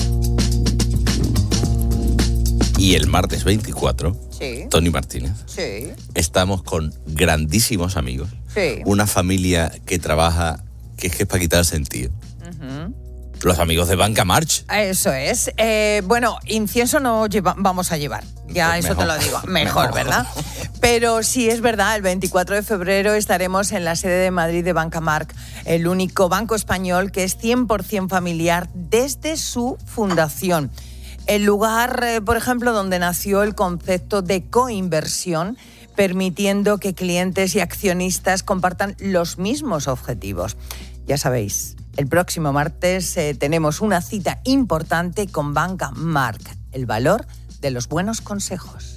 Y el martes 24, Sí. Tony Martínez, Sí. estamos con grandísimos amigos. Sí. Una familia que trabaja, que es para quitar el sentido. Los amigos de Banca March. Eso es. Bueno, incienso no vamos a llevar. Ya Pues eso mejor. te lo digo. Mejor, ¿verdad? Pero sí es verdad, el 24 de febrero estaremos en la sede de Madrid de Banca March, el único banco español que es 100% familiar desde su fundación. El lugar, por ejemplo, donde nació el concepto de coinversión, permitiendo que clientes y accionistas compartan los mismos objetivos. Ya sabéis, el próximo martes tenemos una cita importante con Banca March, el valor de los buenos consejos.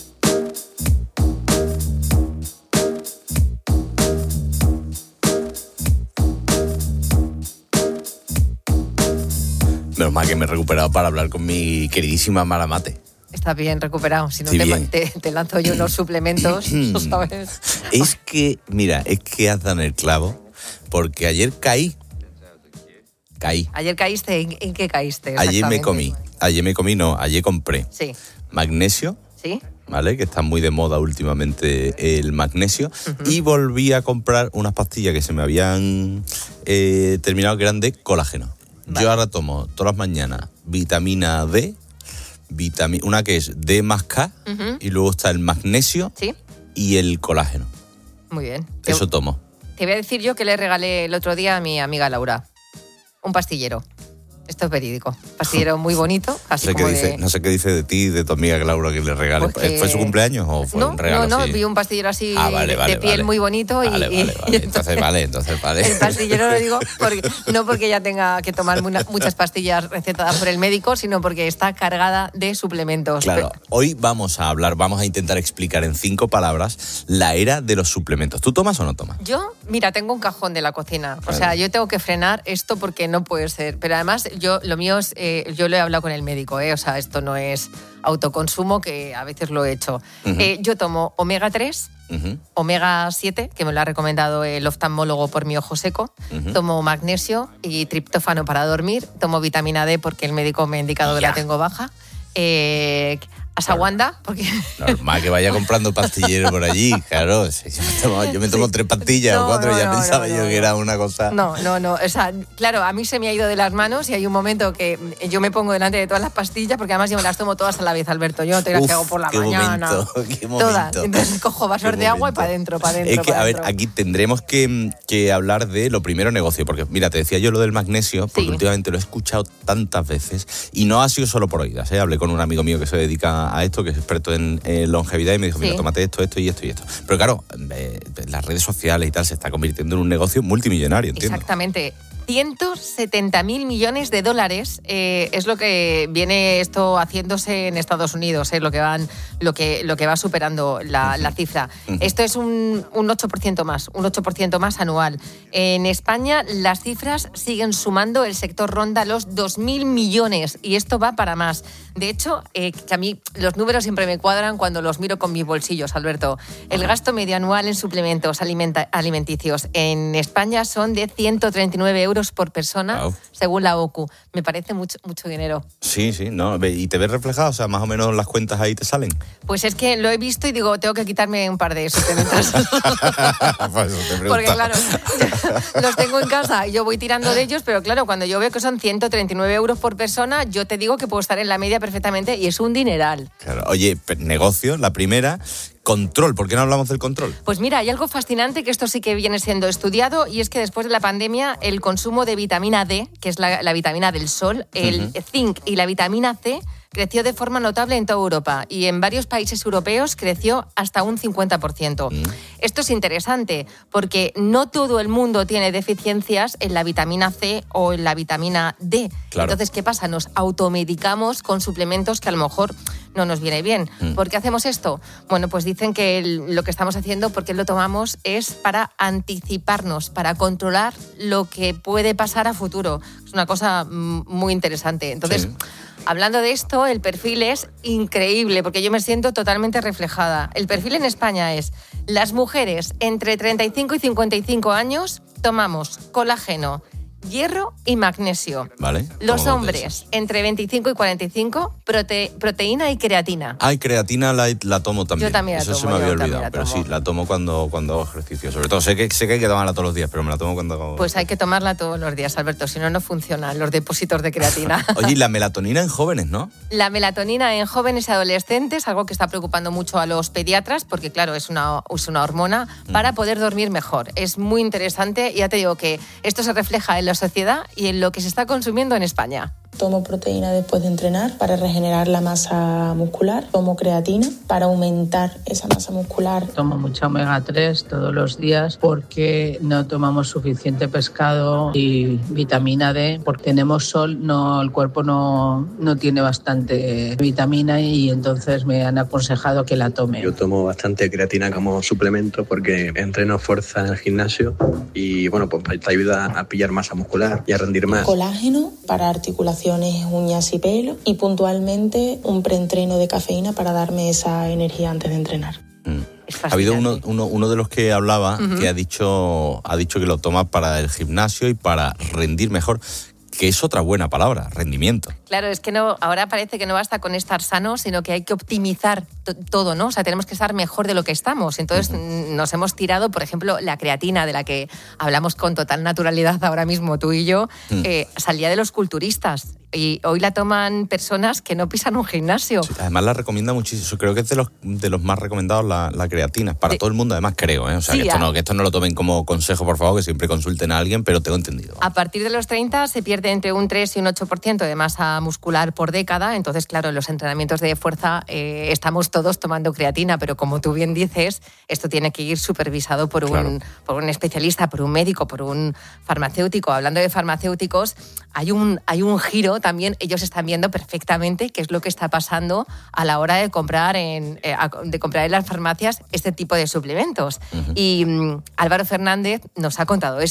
Menos mal que me he recuperado para hablar con mi queridísima Mara Mate. Está bien recuperado, si no Sí, bien. te lanzo yo unos suplementos, ¿sabes? Es que, mira, has dado en el clavo, porque ayer caí. Ayer caíste, ¿en qué caíste? Ayer exactamente? ayer compré Sí, magnesio, sí. ¿vale? Que está muy de moda últimamente el magnesio. Y volví a comprar unas pastillas que se me habían terminado, que eran de colágeno. Yo ahora tomo todas las mañanas vitamina D, una que es D más K, y luego está el magnesio y el colágeno. Muy bien. Eso tomo. Te voy a decir yo que le regalé el otro día a mi amiga Laura un pastillero. Esto es verídico. Pastillero muy bonito, así como de... No sé qué dice de ti y de tu amiga Laura que le regale. Pues que- ¿Fue su cumpleaños o fue un regalo No, así? vi un pastillero así Vale, de piel muy bonito y Entonces vale. el pastillero lo digo no porque ella tenga que tomar muchas pastillas recetadas por el médico, sino porque está cargada de suplementos. Claro, hoy vamos a intentar explicar en 5 palabras la era de los suplementos. ¿Tú tomas o no tomas? Yo, mira, tengo un cajón de la cocina. O sea, yo tengo que frenar esto porque no puede ser. Pero además, lo mío es, yo lo he hablado con el médico, o sea, esto no es autoconsumo, que a veces lo he hecho. Yo tomo omega 3, omega 7, que me lo ha recomendado el oftalmólogo por mi ojo seco, tomo magnesio y triptófano para dormir, tomo vitamina D porque el médico me ha indicado que la tengo baja, ashwagandha, porque... Normal que vaya comprando pastillero por allí, claro. Yo me tomo 3 pastillas o 4 y ya pensaba yo que era una cosa... No, o sea, claro, a mí se me ha ido de las manos y hay un momento que yo me pongo delante de todas las pastillas, porque además yo me las tomo todas a la vez, Alberto. Yo no te las hago por la mañana. Qué momento. Todas. Entonces cojo vasos de agua y para adentro. Es que, a ver, aquí tendremos que hablar de lo primero, negocio, porque mira, te decía yo lo del magnesio, porque últimamente lo he escuchado tantas veces y no ha sido solo por oídas, ¿eh? Hablé con un amigo mío que se dedica a esto, que es experto en longevidad, y me dijo, mira, tómate esto y esto. Pero claro, las redes sociales y tal se está convirtiendo en un negocio multimillonario, entiendo. Exactamente. 170.000 millones de dólares es lo que viene esto haciéndose en Estados Unidos, lo que va superando la cifra. Esto es un 8% más anual. En España las cifras siguen sumando, el sector ronda los 2.000 millones y esto va para más. De hecho, que a mí los números siempre me cuadran cuando los miro con mis bolsillos, Alberto. El gasto medio anual en suplementos alimenticios en España son de 139 euros por persona, según la OCU. Me parece mucho dinero. Sí, ¿no? ¿Y te ves reflejado? O sea, más o menos las cuentas ahí te salen. Pues es que lo he visto y digo, tengo que quitarme un par de suplementos. Porque claro, los tengo en casa y yo voy tirando de ellos, pero claro, cuando yo veo que son 139 euros por persona, yo te digo que puedo estar en la media perfectamente y es un dineral. Claro. Oye, negocio, la primera... Control, ¿por qué no hablamos del control? Pues mira, hay algo fascinante que esto sí que viene siendo estudiado y es que después de la pandemia el consumo de vitamina D, que es la vitamina del sol, el zinc y la vitamina C creció de forma notable en toda Europa y en varios países europeos creció hasta un 50%. Esto es interesante porque no todo el mundo tiene deficiencias en la vitamina C o en la vitamina D. Claro. Entonces, ¿qué pasa? Nos automedicamos con suplementos que a lo mejor no nos viene bien. ¿Por qué hacemos esto? Bueno, pues dicen que lo que estamos haciendo, porque lo tomamos, es para anticiparnos, para controlar lo que puede pasar a futuro. Es una cosa muy interesante. Entonces, hablando de esto, el perfil es increíble, porque yo me siento totalmente reflejada. El perfil en España es: las mujeres entre 35 y 55 años tomamos colágeno, hierro y magnesio. Vale. Los hombres entre 25 y 45, proteína y creatina. Y creatina la tomo también. Yo también la tomo. Eso se me había olvidado, pero sí, la tomo cuando hago ejercicio. Sobre todo, sé que hay que tomarla todos los días, pero me la tomo cuando hago... Pues hay que tomarla todos los días, Alberto, si no funcionan los depósitos de creatina. Oye, y la melatonina en jóvenes, ¿no? La melatonina en jóvenes y adolescentes, algo que está preocupando mucho a los pediatras, porque claro, es una hormona para poder dormir mejor. Es muy interesante y ya te digo que esto se refleja en la sociedad y en lo que se está consumiendo en España. Tomo proteína después de entrenar para regenerar la masa muscular. Tomo creatina para aumentar esa masa muscular. Tomo mucha omega 3 todos los días porque no tomamos suficiente pescado y vitamina D. Porque tenemos sol, el cuerpo no tiene bastante vitamina y entonces me han aconsejado que la tome. Yo tomo bastante creatina como suplemento porque entreno fuerza en el gimnasio y bueno, pues te ayuda a pillar masa muscular y a rendir más. Colágeno para articulaciones, uñas y pelo y puntualmente un preentreno de cafeína para darme esa energía antes de entrenar. Ha habido uno de los que hablaba que ha dicho que lo toma para el gimnasio y para rendir mejor, que es otra buena palabra, rendimiento. Claro, es que ahora parece que no basta con estar sano, sino que hay que optimizar todo, ¿no? O sea, tenemos que estar mejor de lo que estamos. Entonces, nos hemos tirado, por ejemplo, la creatina, de la que hablamos con total naturalidad ahora mismo tú y yo, salía de los culturistas. Y hoy la toman personas que no pisan un gimnasio. Sí, además la recomienda muchísimo. Creo que es de los más recomendados la creatina. Para todo el mundo, además, creo. O sea, sí, que esto no lo tomen como consejo, por favor, que siempre consulten a alguien, pero tengo entendido. A partir de los 30 se pierde entre un 3 y un 8% de masa muscular por década. Entonces, claro, en los entrenamientos de fuerza estamos todos tomando creatina, pero como tú bien dices, esto tiene que ir supervisado por un especialista, por un médico, por un farmacéutico. Hablando de farmacéuticos, hay un giro también. Ellos están viendo perfectamente qué es lo que está pasando a la hora de comprar en las farmacias este tipo de suplementos. Y Álvaro Fernández nos ha contado esto.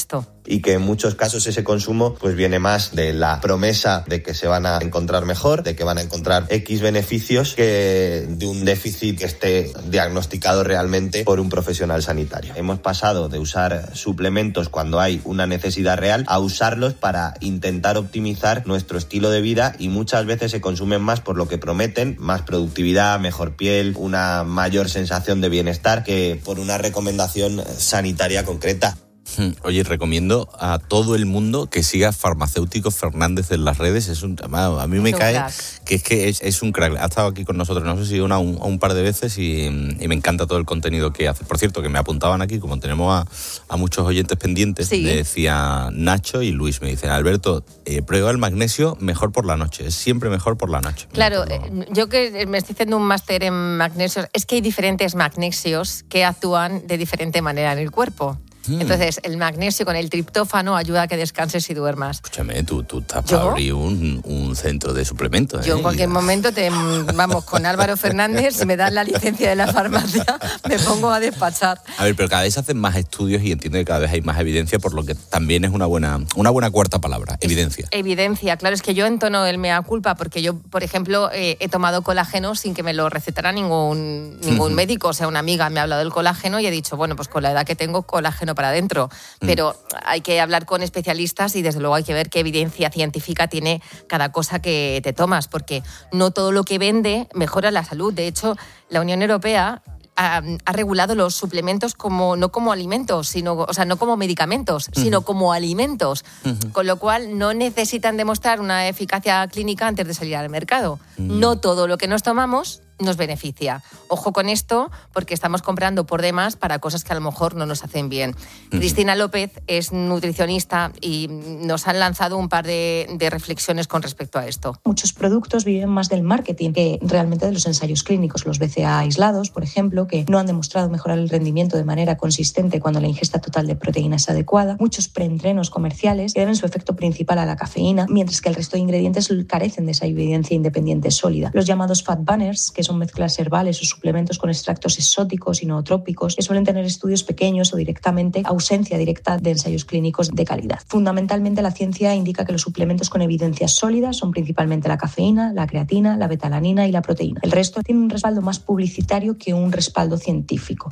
y que en muchos casos ese consumo pues viene más de la promesa de que se van a encontrar mejor, de que van a encontrar X beneficios, que de un déficit que esté diagnosticado realmente por un profesional sanitario. Hemos pasado de usar suplementos cuando hay una necesidad real a usarlos para intentar optimizar nuestro estilo de vida, y muchas veces se consumen más por lo que prometen, más productividad, mejor piel, una mayor sensación de bienestar, que por una recomendación sanitaria concreta. Oye, recomiendo a todo el mundo que siga Farmacéutico Fernández en las redes. Es un a mí me cae crack. que es un crack. Ha estado aquí con nosotros, no sé si una o un par de veces, y me encanta todo el contenido que hace. Por cierto, que me apuntaban aquí, como tenemos a muchos oyentes pendientes, sí. Me decía Nacho y Luis, me dicen: Alberto, prueba el magnesio mejor por la noche, es siempre mejor por la noche. Claro, yo que me estoy haciendo un máster en magnesios, es que hay diferentes magnesios que actúan de diferente manera en el cuerpo. Entonces, el magnesio con el triptófano ayuda a que descanses y duermas. Escúchame, tú estás para abrir un centro de suplementos. Yo en cualquier momento vamos con Álvaro Fernández, si me dan la licencia de la farmacia, me pongo a despachar. A ver, pero cada vez se hacen más estudios y entiendo que cada vez hay más evidencia, por lo que también es una buena cuarta palabra, evidencia. Evidencia, claro, es que yo entono el mea culpa, porque yo, por ejemplo, he tomado colágeno sin que me lo recetara ningún médico. O sea, una amiga me ha hablado del colágeno y he dicho, bueno, pues con la edad que tengo, colágeno para adentro, pero hay que hablar con especialistas y desde luego hay que ver qué evidencia científica tiene cada cosa que te tomas, porque no todo lo que vende mejora la salud. De hecho, la Unión Europea ha regulado los suplementos no como alimentos, no como medicamentos, sino como alimentos, con lo cual no necesitan demostrar una eficacia clínica antes de salir al mercado. No todo lo que nos tomamos nos beneficia. Ojo con esto, porque estamos comprando por demás para cosas que a lo mejor no nos hacen bien. Cristina López es nutricionista y nos han lanzado un par de reflexiones con respecto a esto. Muchos productos viven más del marketing que realmente de los ensayos clínicos. Los BCAA aislados, por ejemplo, que no han demostrado mejorar el rendimiento de manera consistente cuando la ingesta total de proteína es adecuada. Muchos preentrenos comerciales que deben su efecto principal a la cafeína, mientras que el resto de ingredientes carecen de esa evidencia independiente sólida. Los llamados fat burners, que son mezclas herbales o suplementos con extractos exóticos y nootrópicos, que suelen tener estudios pequeños o directamente ausencia directa de ensayos clínicos de calidad. Fundamentalmente, la ciencia indica que los suplementos con evidencias sólidas son principalmente la cafeína, la creatina, la betalanina y la proteína. El resto tiene un respaldo más publicitario que un respaldo científico.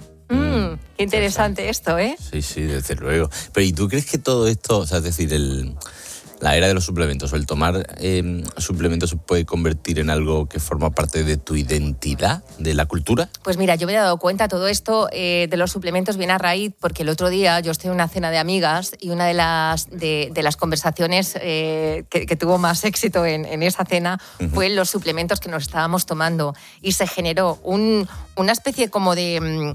Qué interesante esto, ¿eh? Sí, desde luego. Pero ¿y tú crees que todo esto, o sea, es decir, la era de los suplementos o el tomar suplementos se puede convertir en algo que forma parte de tu identidad, de la cultura? Pues mira, yo me he dado cuenta, todo esto de los suplementos viene a raíz porque el otro día yo estoy en una cena de amigas y una de las conversaciones que tuvo más éxito en esa cena fue los suplementos que nos estábamos tomando, y se generó una especie como de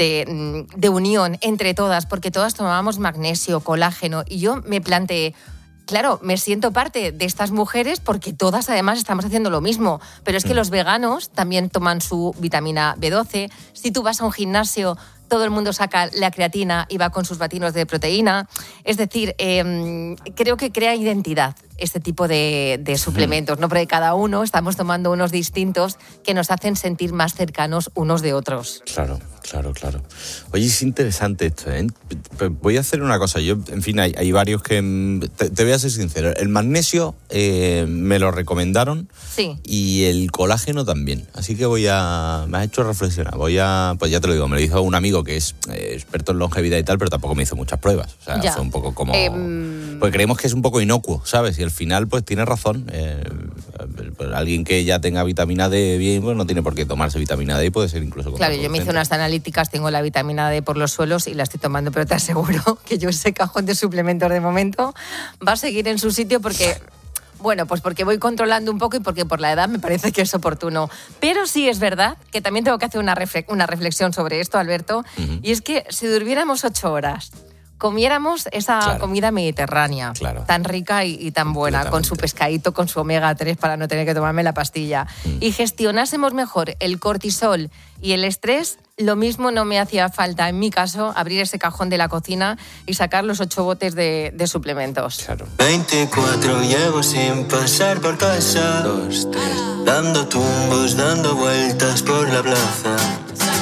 unión entre todas, porque todas tomábamos magnesio, colágeno, y yo me planteé, claro, me siento parte de estas mujeres porque todas además estamos haciendo lo mismo. Pero es que los veganos también toman su vitamina B12. Si tú vas a un gimnasio, todo el mundo saca la creatina y va con sus batidos de proteína. Es decir, creo que crea identidad este tipo de suplementos, ¿no? Porque cada uno estamos tomando unos distintos que nos hacen sentir más cercanos unos de otros. Claro. Oye, es interesante esto, ¿eh? Voy a hacer una cosa. Yo, en fin, hay varios que... Te voy a ser sincero. El magnesio me lo recomendaron. Sí. Y el colágeno también. Así que me has hecho reflexionar. Pues ya te lo digo, me lo hizo un amigo que es experto en longevidad y tal, pero tampoco me hizo muchas pruebas. O sea, fue un poco como... Pues creemos que es un poco inocuo, ¿sabes? Y al final, pues tiene razón. Alguien que ya tenga vitamina D bien, pues no tiene por qué tomarse vitamina D y puede ser incluso... Claro, yo me hice unas analíticas, tengo la vitamina D por los suelos y la estoy tomando, pero te aseguro que yo ese cajón de suplementos de momento va a seguir en su sitio porque... Bueno, pues porque voy controlando un poco y porque por la edad me parece que es oportuno. Pero sí es verdad que también tengo que hacer una reflexión sobre esto, Alberto, y es que si durmiéramos 8 horas... comiéramos esa comida mediterránea, tan rica y tan buena, con su pescadito, con su omega 3 para no tener que tomarme la pastilla, y gestionásemos mejor el cortisol y el estrés, lo mismo no me hacía falta, en mi caso, abrir ese cajón de la cocina y sacar los 8 botes de suplementos. 24 llevo sin pasar por casa, 2, 3, dando tumbos, dando vueltas por la plaza.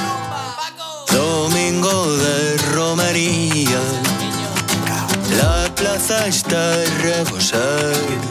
Domingo de romería, la plaza está rebosada.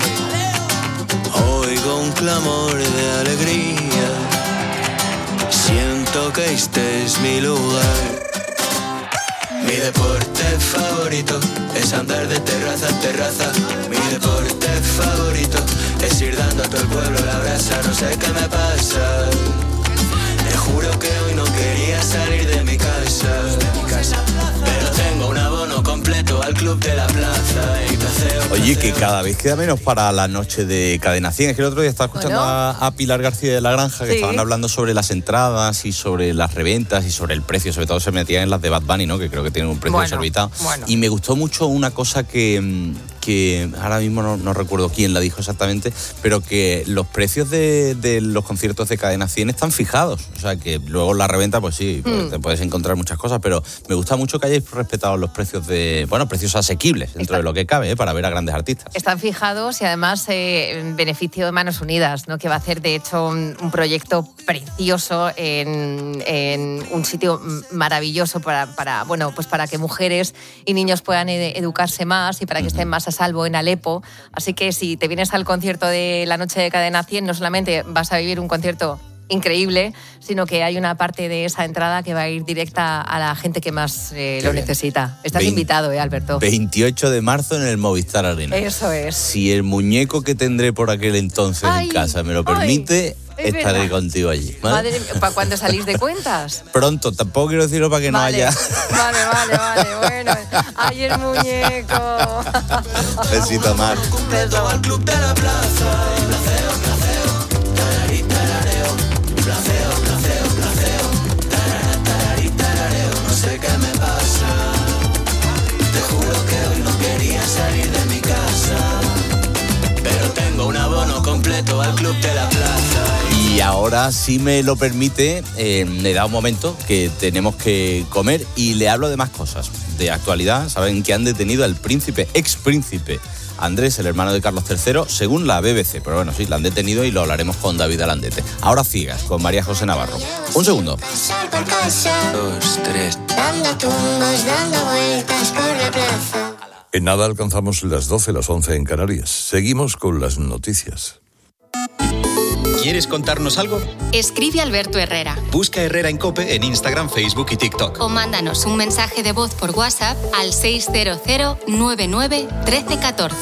Oigo un clamor de alegría. Siento que este es mi lugar. Mi deporte favorito es andar de terraza en terraza. Mi deporte favorito es ir dando a todo el pueblo la brasa. No sé qué me pasa. Te juro que hoy no quería salir de mi casa. Pero tengo un abono completo al club de la plaza. Y paseo. Oye, que cada vez queda menos para la noche de Cadena 100. Es que el otro día estaba escuchando a Pilar García de la Granja, que estaban hablando sobre las entradas y sobre las reventas y sobre el precio. Sobre todo se metían en las de Bad Bunny, ¿no? Que creo que tienen un precio desorbitado. Y me gustó mucho una cosa que ahora mismo no recuerdo quién la dijo exactamente, pero que los precios de los conciertos de Cadena 100 están fijados. O sea, que luego en la reventa, pues sí, te puedes encontrar muchas cosas, pero me gusta mucho que hayáis respetado los precios precios asequibles dentro de lo que cabe, para ver a grandes artistas. Están fijados y además en beneficio de Manos Unidas, ¿no? Que va a hacer, de hecho, un proyecto precioso en un sitio maravilloso para que mujeres y niños puedan educarse más y para que estén más a salvo en Alepo. Así que si te vienes al concierto de la noche de Cadena 100, no solamente vas a vivir un concierto increíble, sino que hay una parte de esa entrada que va a ir directa a la gente que más lo necesita. Estás invitado, Alberto. 28 de marzo en el Movistar Arena. Eso es. Si el muñeco que tendré por aquel entonces en casa me lo permite, estaré contigo allí. ¿Vale? Madre mía, ¿para cuándo salís de cuentas? Pronto, tampoco quiero decirlo para que no haya... Vale, bueno. ¡Ay, el muñeco! Besito más. Completo al club de la plaza. No sé qué me pasa. Te juro que hoy no quería salir de mi casa. Pero tengo un abono completo al club de la plaza. Y ahora, si me lo permite, le da un momento que tenemos que comer y le hablo de más cosas. De actualidad, saben que han detenido al ex príncipe Andrés, el hermano de Carlos III, según la BBC. Pero bueno, sí, la han detenido y lo hablaremos con David Alandete. Ahora Ciegas, con María José Navarro. Un segundo. 2, 3. Dando tumbos, dando vueltas por la plaza. En nada alcanzamos las 12, las 11 en Canarias. Seguimos con las noticias. ¿Quieres contarnos algo? Escribe a Alberto Herrera. Busca Herrera en COPE en Instagram, Facebook y TikTok. O mándanos un mensaje de voz por WhatsApp al 600 99 1314.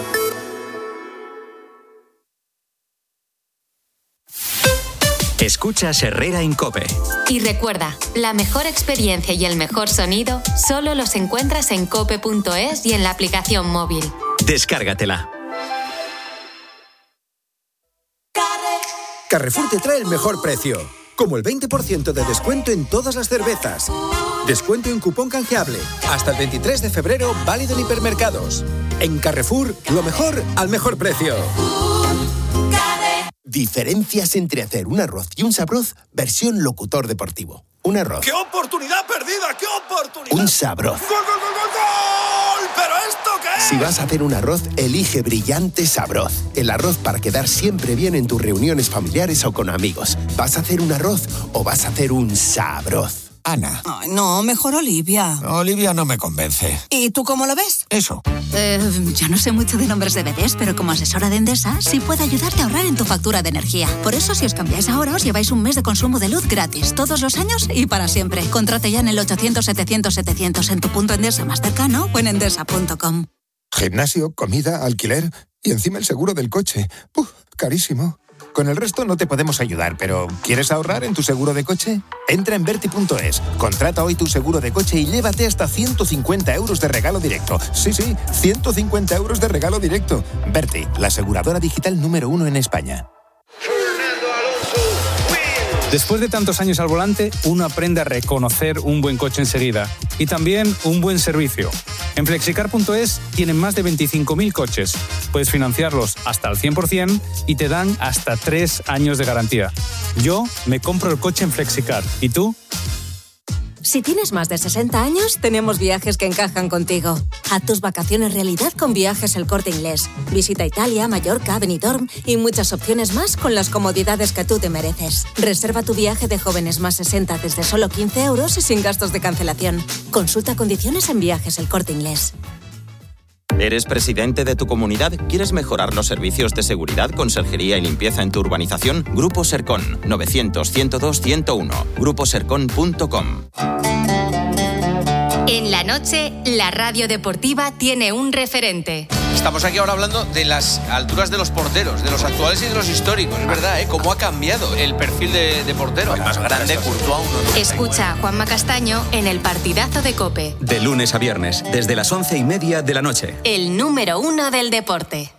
Escuchas Herrera en COPE. Y recuerda, la mejor experiencia y el mejor sonido solo los encuentras en cope.es y en la aplicación móvil. Descárgatela. Carrefour te trae el mejor precio, como el 20% de descuento en todas las cervezas. Descuento en cupón canjeable, hasta el 23 de febrero, válido en hipermercados. En Carrefour, lo mejor al mejor precio. Diferencias entre hacer un arroz y un sabroz, versión locutor deportivo. Un arroz. ¡Qué oportunidad perdida! ¡Qué oportunidad! Un sabroz. ¡Gol, gol, gol, gol, gol! ¿Pero esto qué es? Si vas a hacer un arroz, elige Brillante Sabroz. El arroz para quedar siempre bien en tus reuniones familiares o con amigos. ¿Vas a hacer un arroz o vas a hacer un sabroz? Ana. Ay, no, mejor Olivia. Olivia no me convence. ¿Y tú cómo lo ves? Eso. Yo no sé mucho de nombres de bebés, pero como asesora de Endesa, sí puedo ayudarte a ahorrar en tu factura de energía. Por eso, si os cambiáis ahora, os lleváis un mes de consumo de luz gratis, todos los años y para siempre. Contrate ya en el 800-700-700 en tu punto Endesa más cercano o en endesa.com. Gimnasio, comida, alquiler y encima el seguro del coche. Carísimo. Con el resto no te podemos ayudar, pero ¿quieres ahorrar en tu seguro de coche? Entra en Verti.es, contrata hoy tu seguro de coche y llévate hasta 150 euros de regalo directo. Sí, 150 euros de regalo directo. Verti, la aseguradora digital número 1 en España. Después de tantos años al volante, uno aprende a reconocer un buen coche enseguida y también un buen servicio. En Flexicar.es tienen más de 25.000 coches. Puedes financiarlos hasta al 100% y te dan hasta 3 años de garantía. Yo me compro el coche en Flexicar. ¿Y tú? Si tienes más de 60 años, tenemos viajes que encajan contigo. Haz tus vacaciones realidad con Viajes El Corte Inglés. Visita Italia, Mallorca, Benidorm y muchas opciones más con las comodidades que tú te mereces. Reserva tu viaje de jóvenes más 60 desde solo 15 euros y sin gastos de cancelación. Consulta condiciones en Viajes El Corte Inglés. ¿Eres presidente de tu comunidad? ¿Quieres mejorar los servicios de seguridad, conserjería y limpieza en tu urbanización? Grupo Sercon, 900-102-101. gruposercon.com. En la noche, la radio deportiva tiene un referente. Estamos aquí ahora hablando de las alturas de los porteros, de los actuales y de los históricos. Es verdad, ¿eh? Cómo ha cambiado el perfil de portero. El más grande, Courtois. Escucha a Juanma Castaño en el partidazo de COPE. De lunes a viernes, desde las 11:30 de la noche. El número 1 del deporte.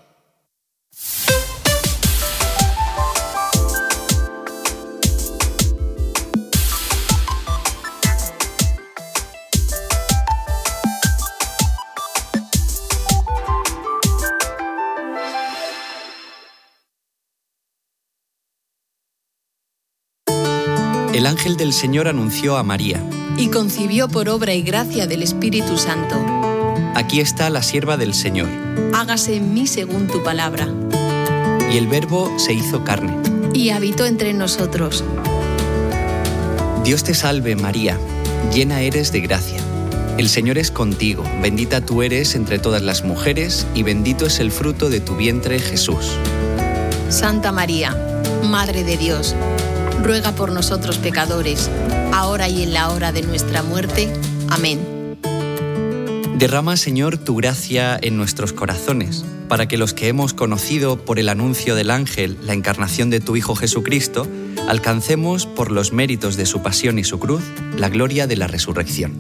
El ángel del Señor anunció a María. Y concibió por obra y gracia del Espíritu Santo. Aquí está la sierva del Señor. Hágase en mí según tu palabra. Y el Verbo se hizo carne. Y habitó entre nosotros. Dios te salve, María, llena eres de gracia. El Señor es contigo, bendita tú eres entre todas las mujeres, y bendito es el fruto de tu vientre, Jesús. Santa María, Madre de Dios, ruega por nosotros pecadores, ahora y en la hora de nuestra muerte. Amén. Derrama, Señor, tu gracia en nuestros corazones, para que los que hemos conocido por el anuncio del ángel la encarnación de tu Hijo Jesucristo, alcancemos, por los méritos de su pasión y su cruz, la gloria de la resurrección.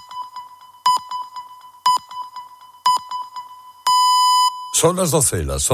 Son las 12, las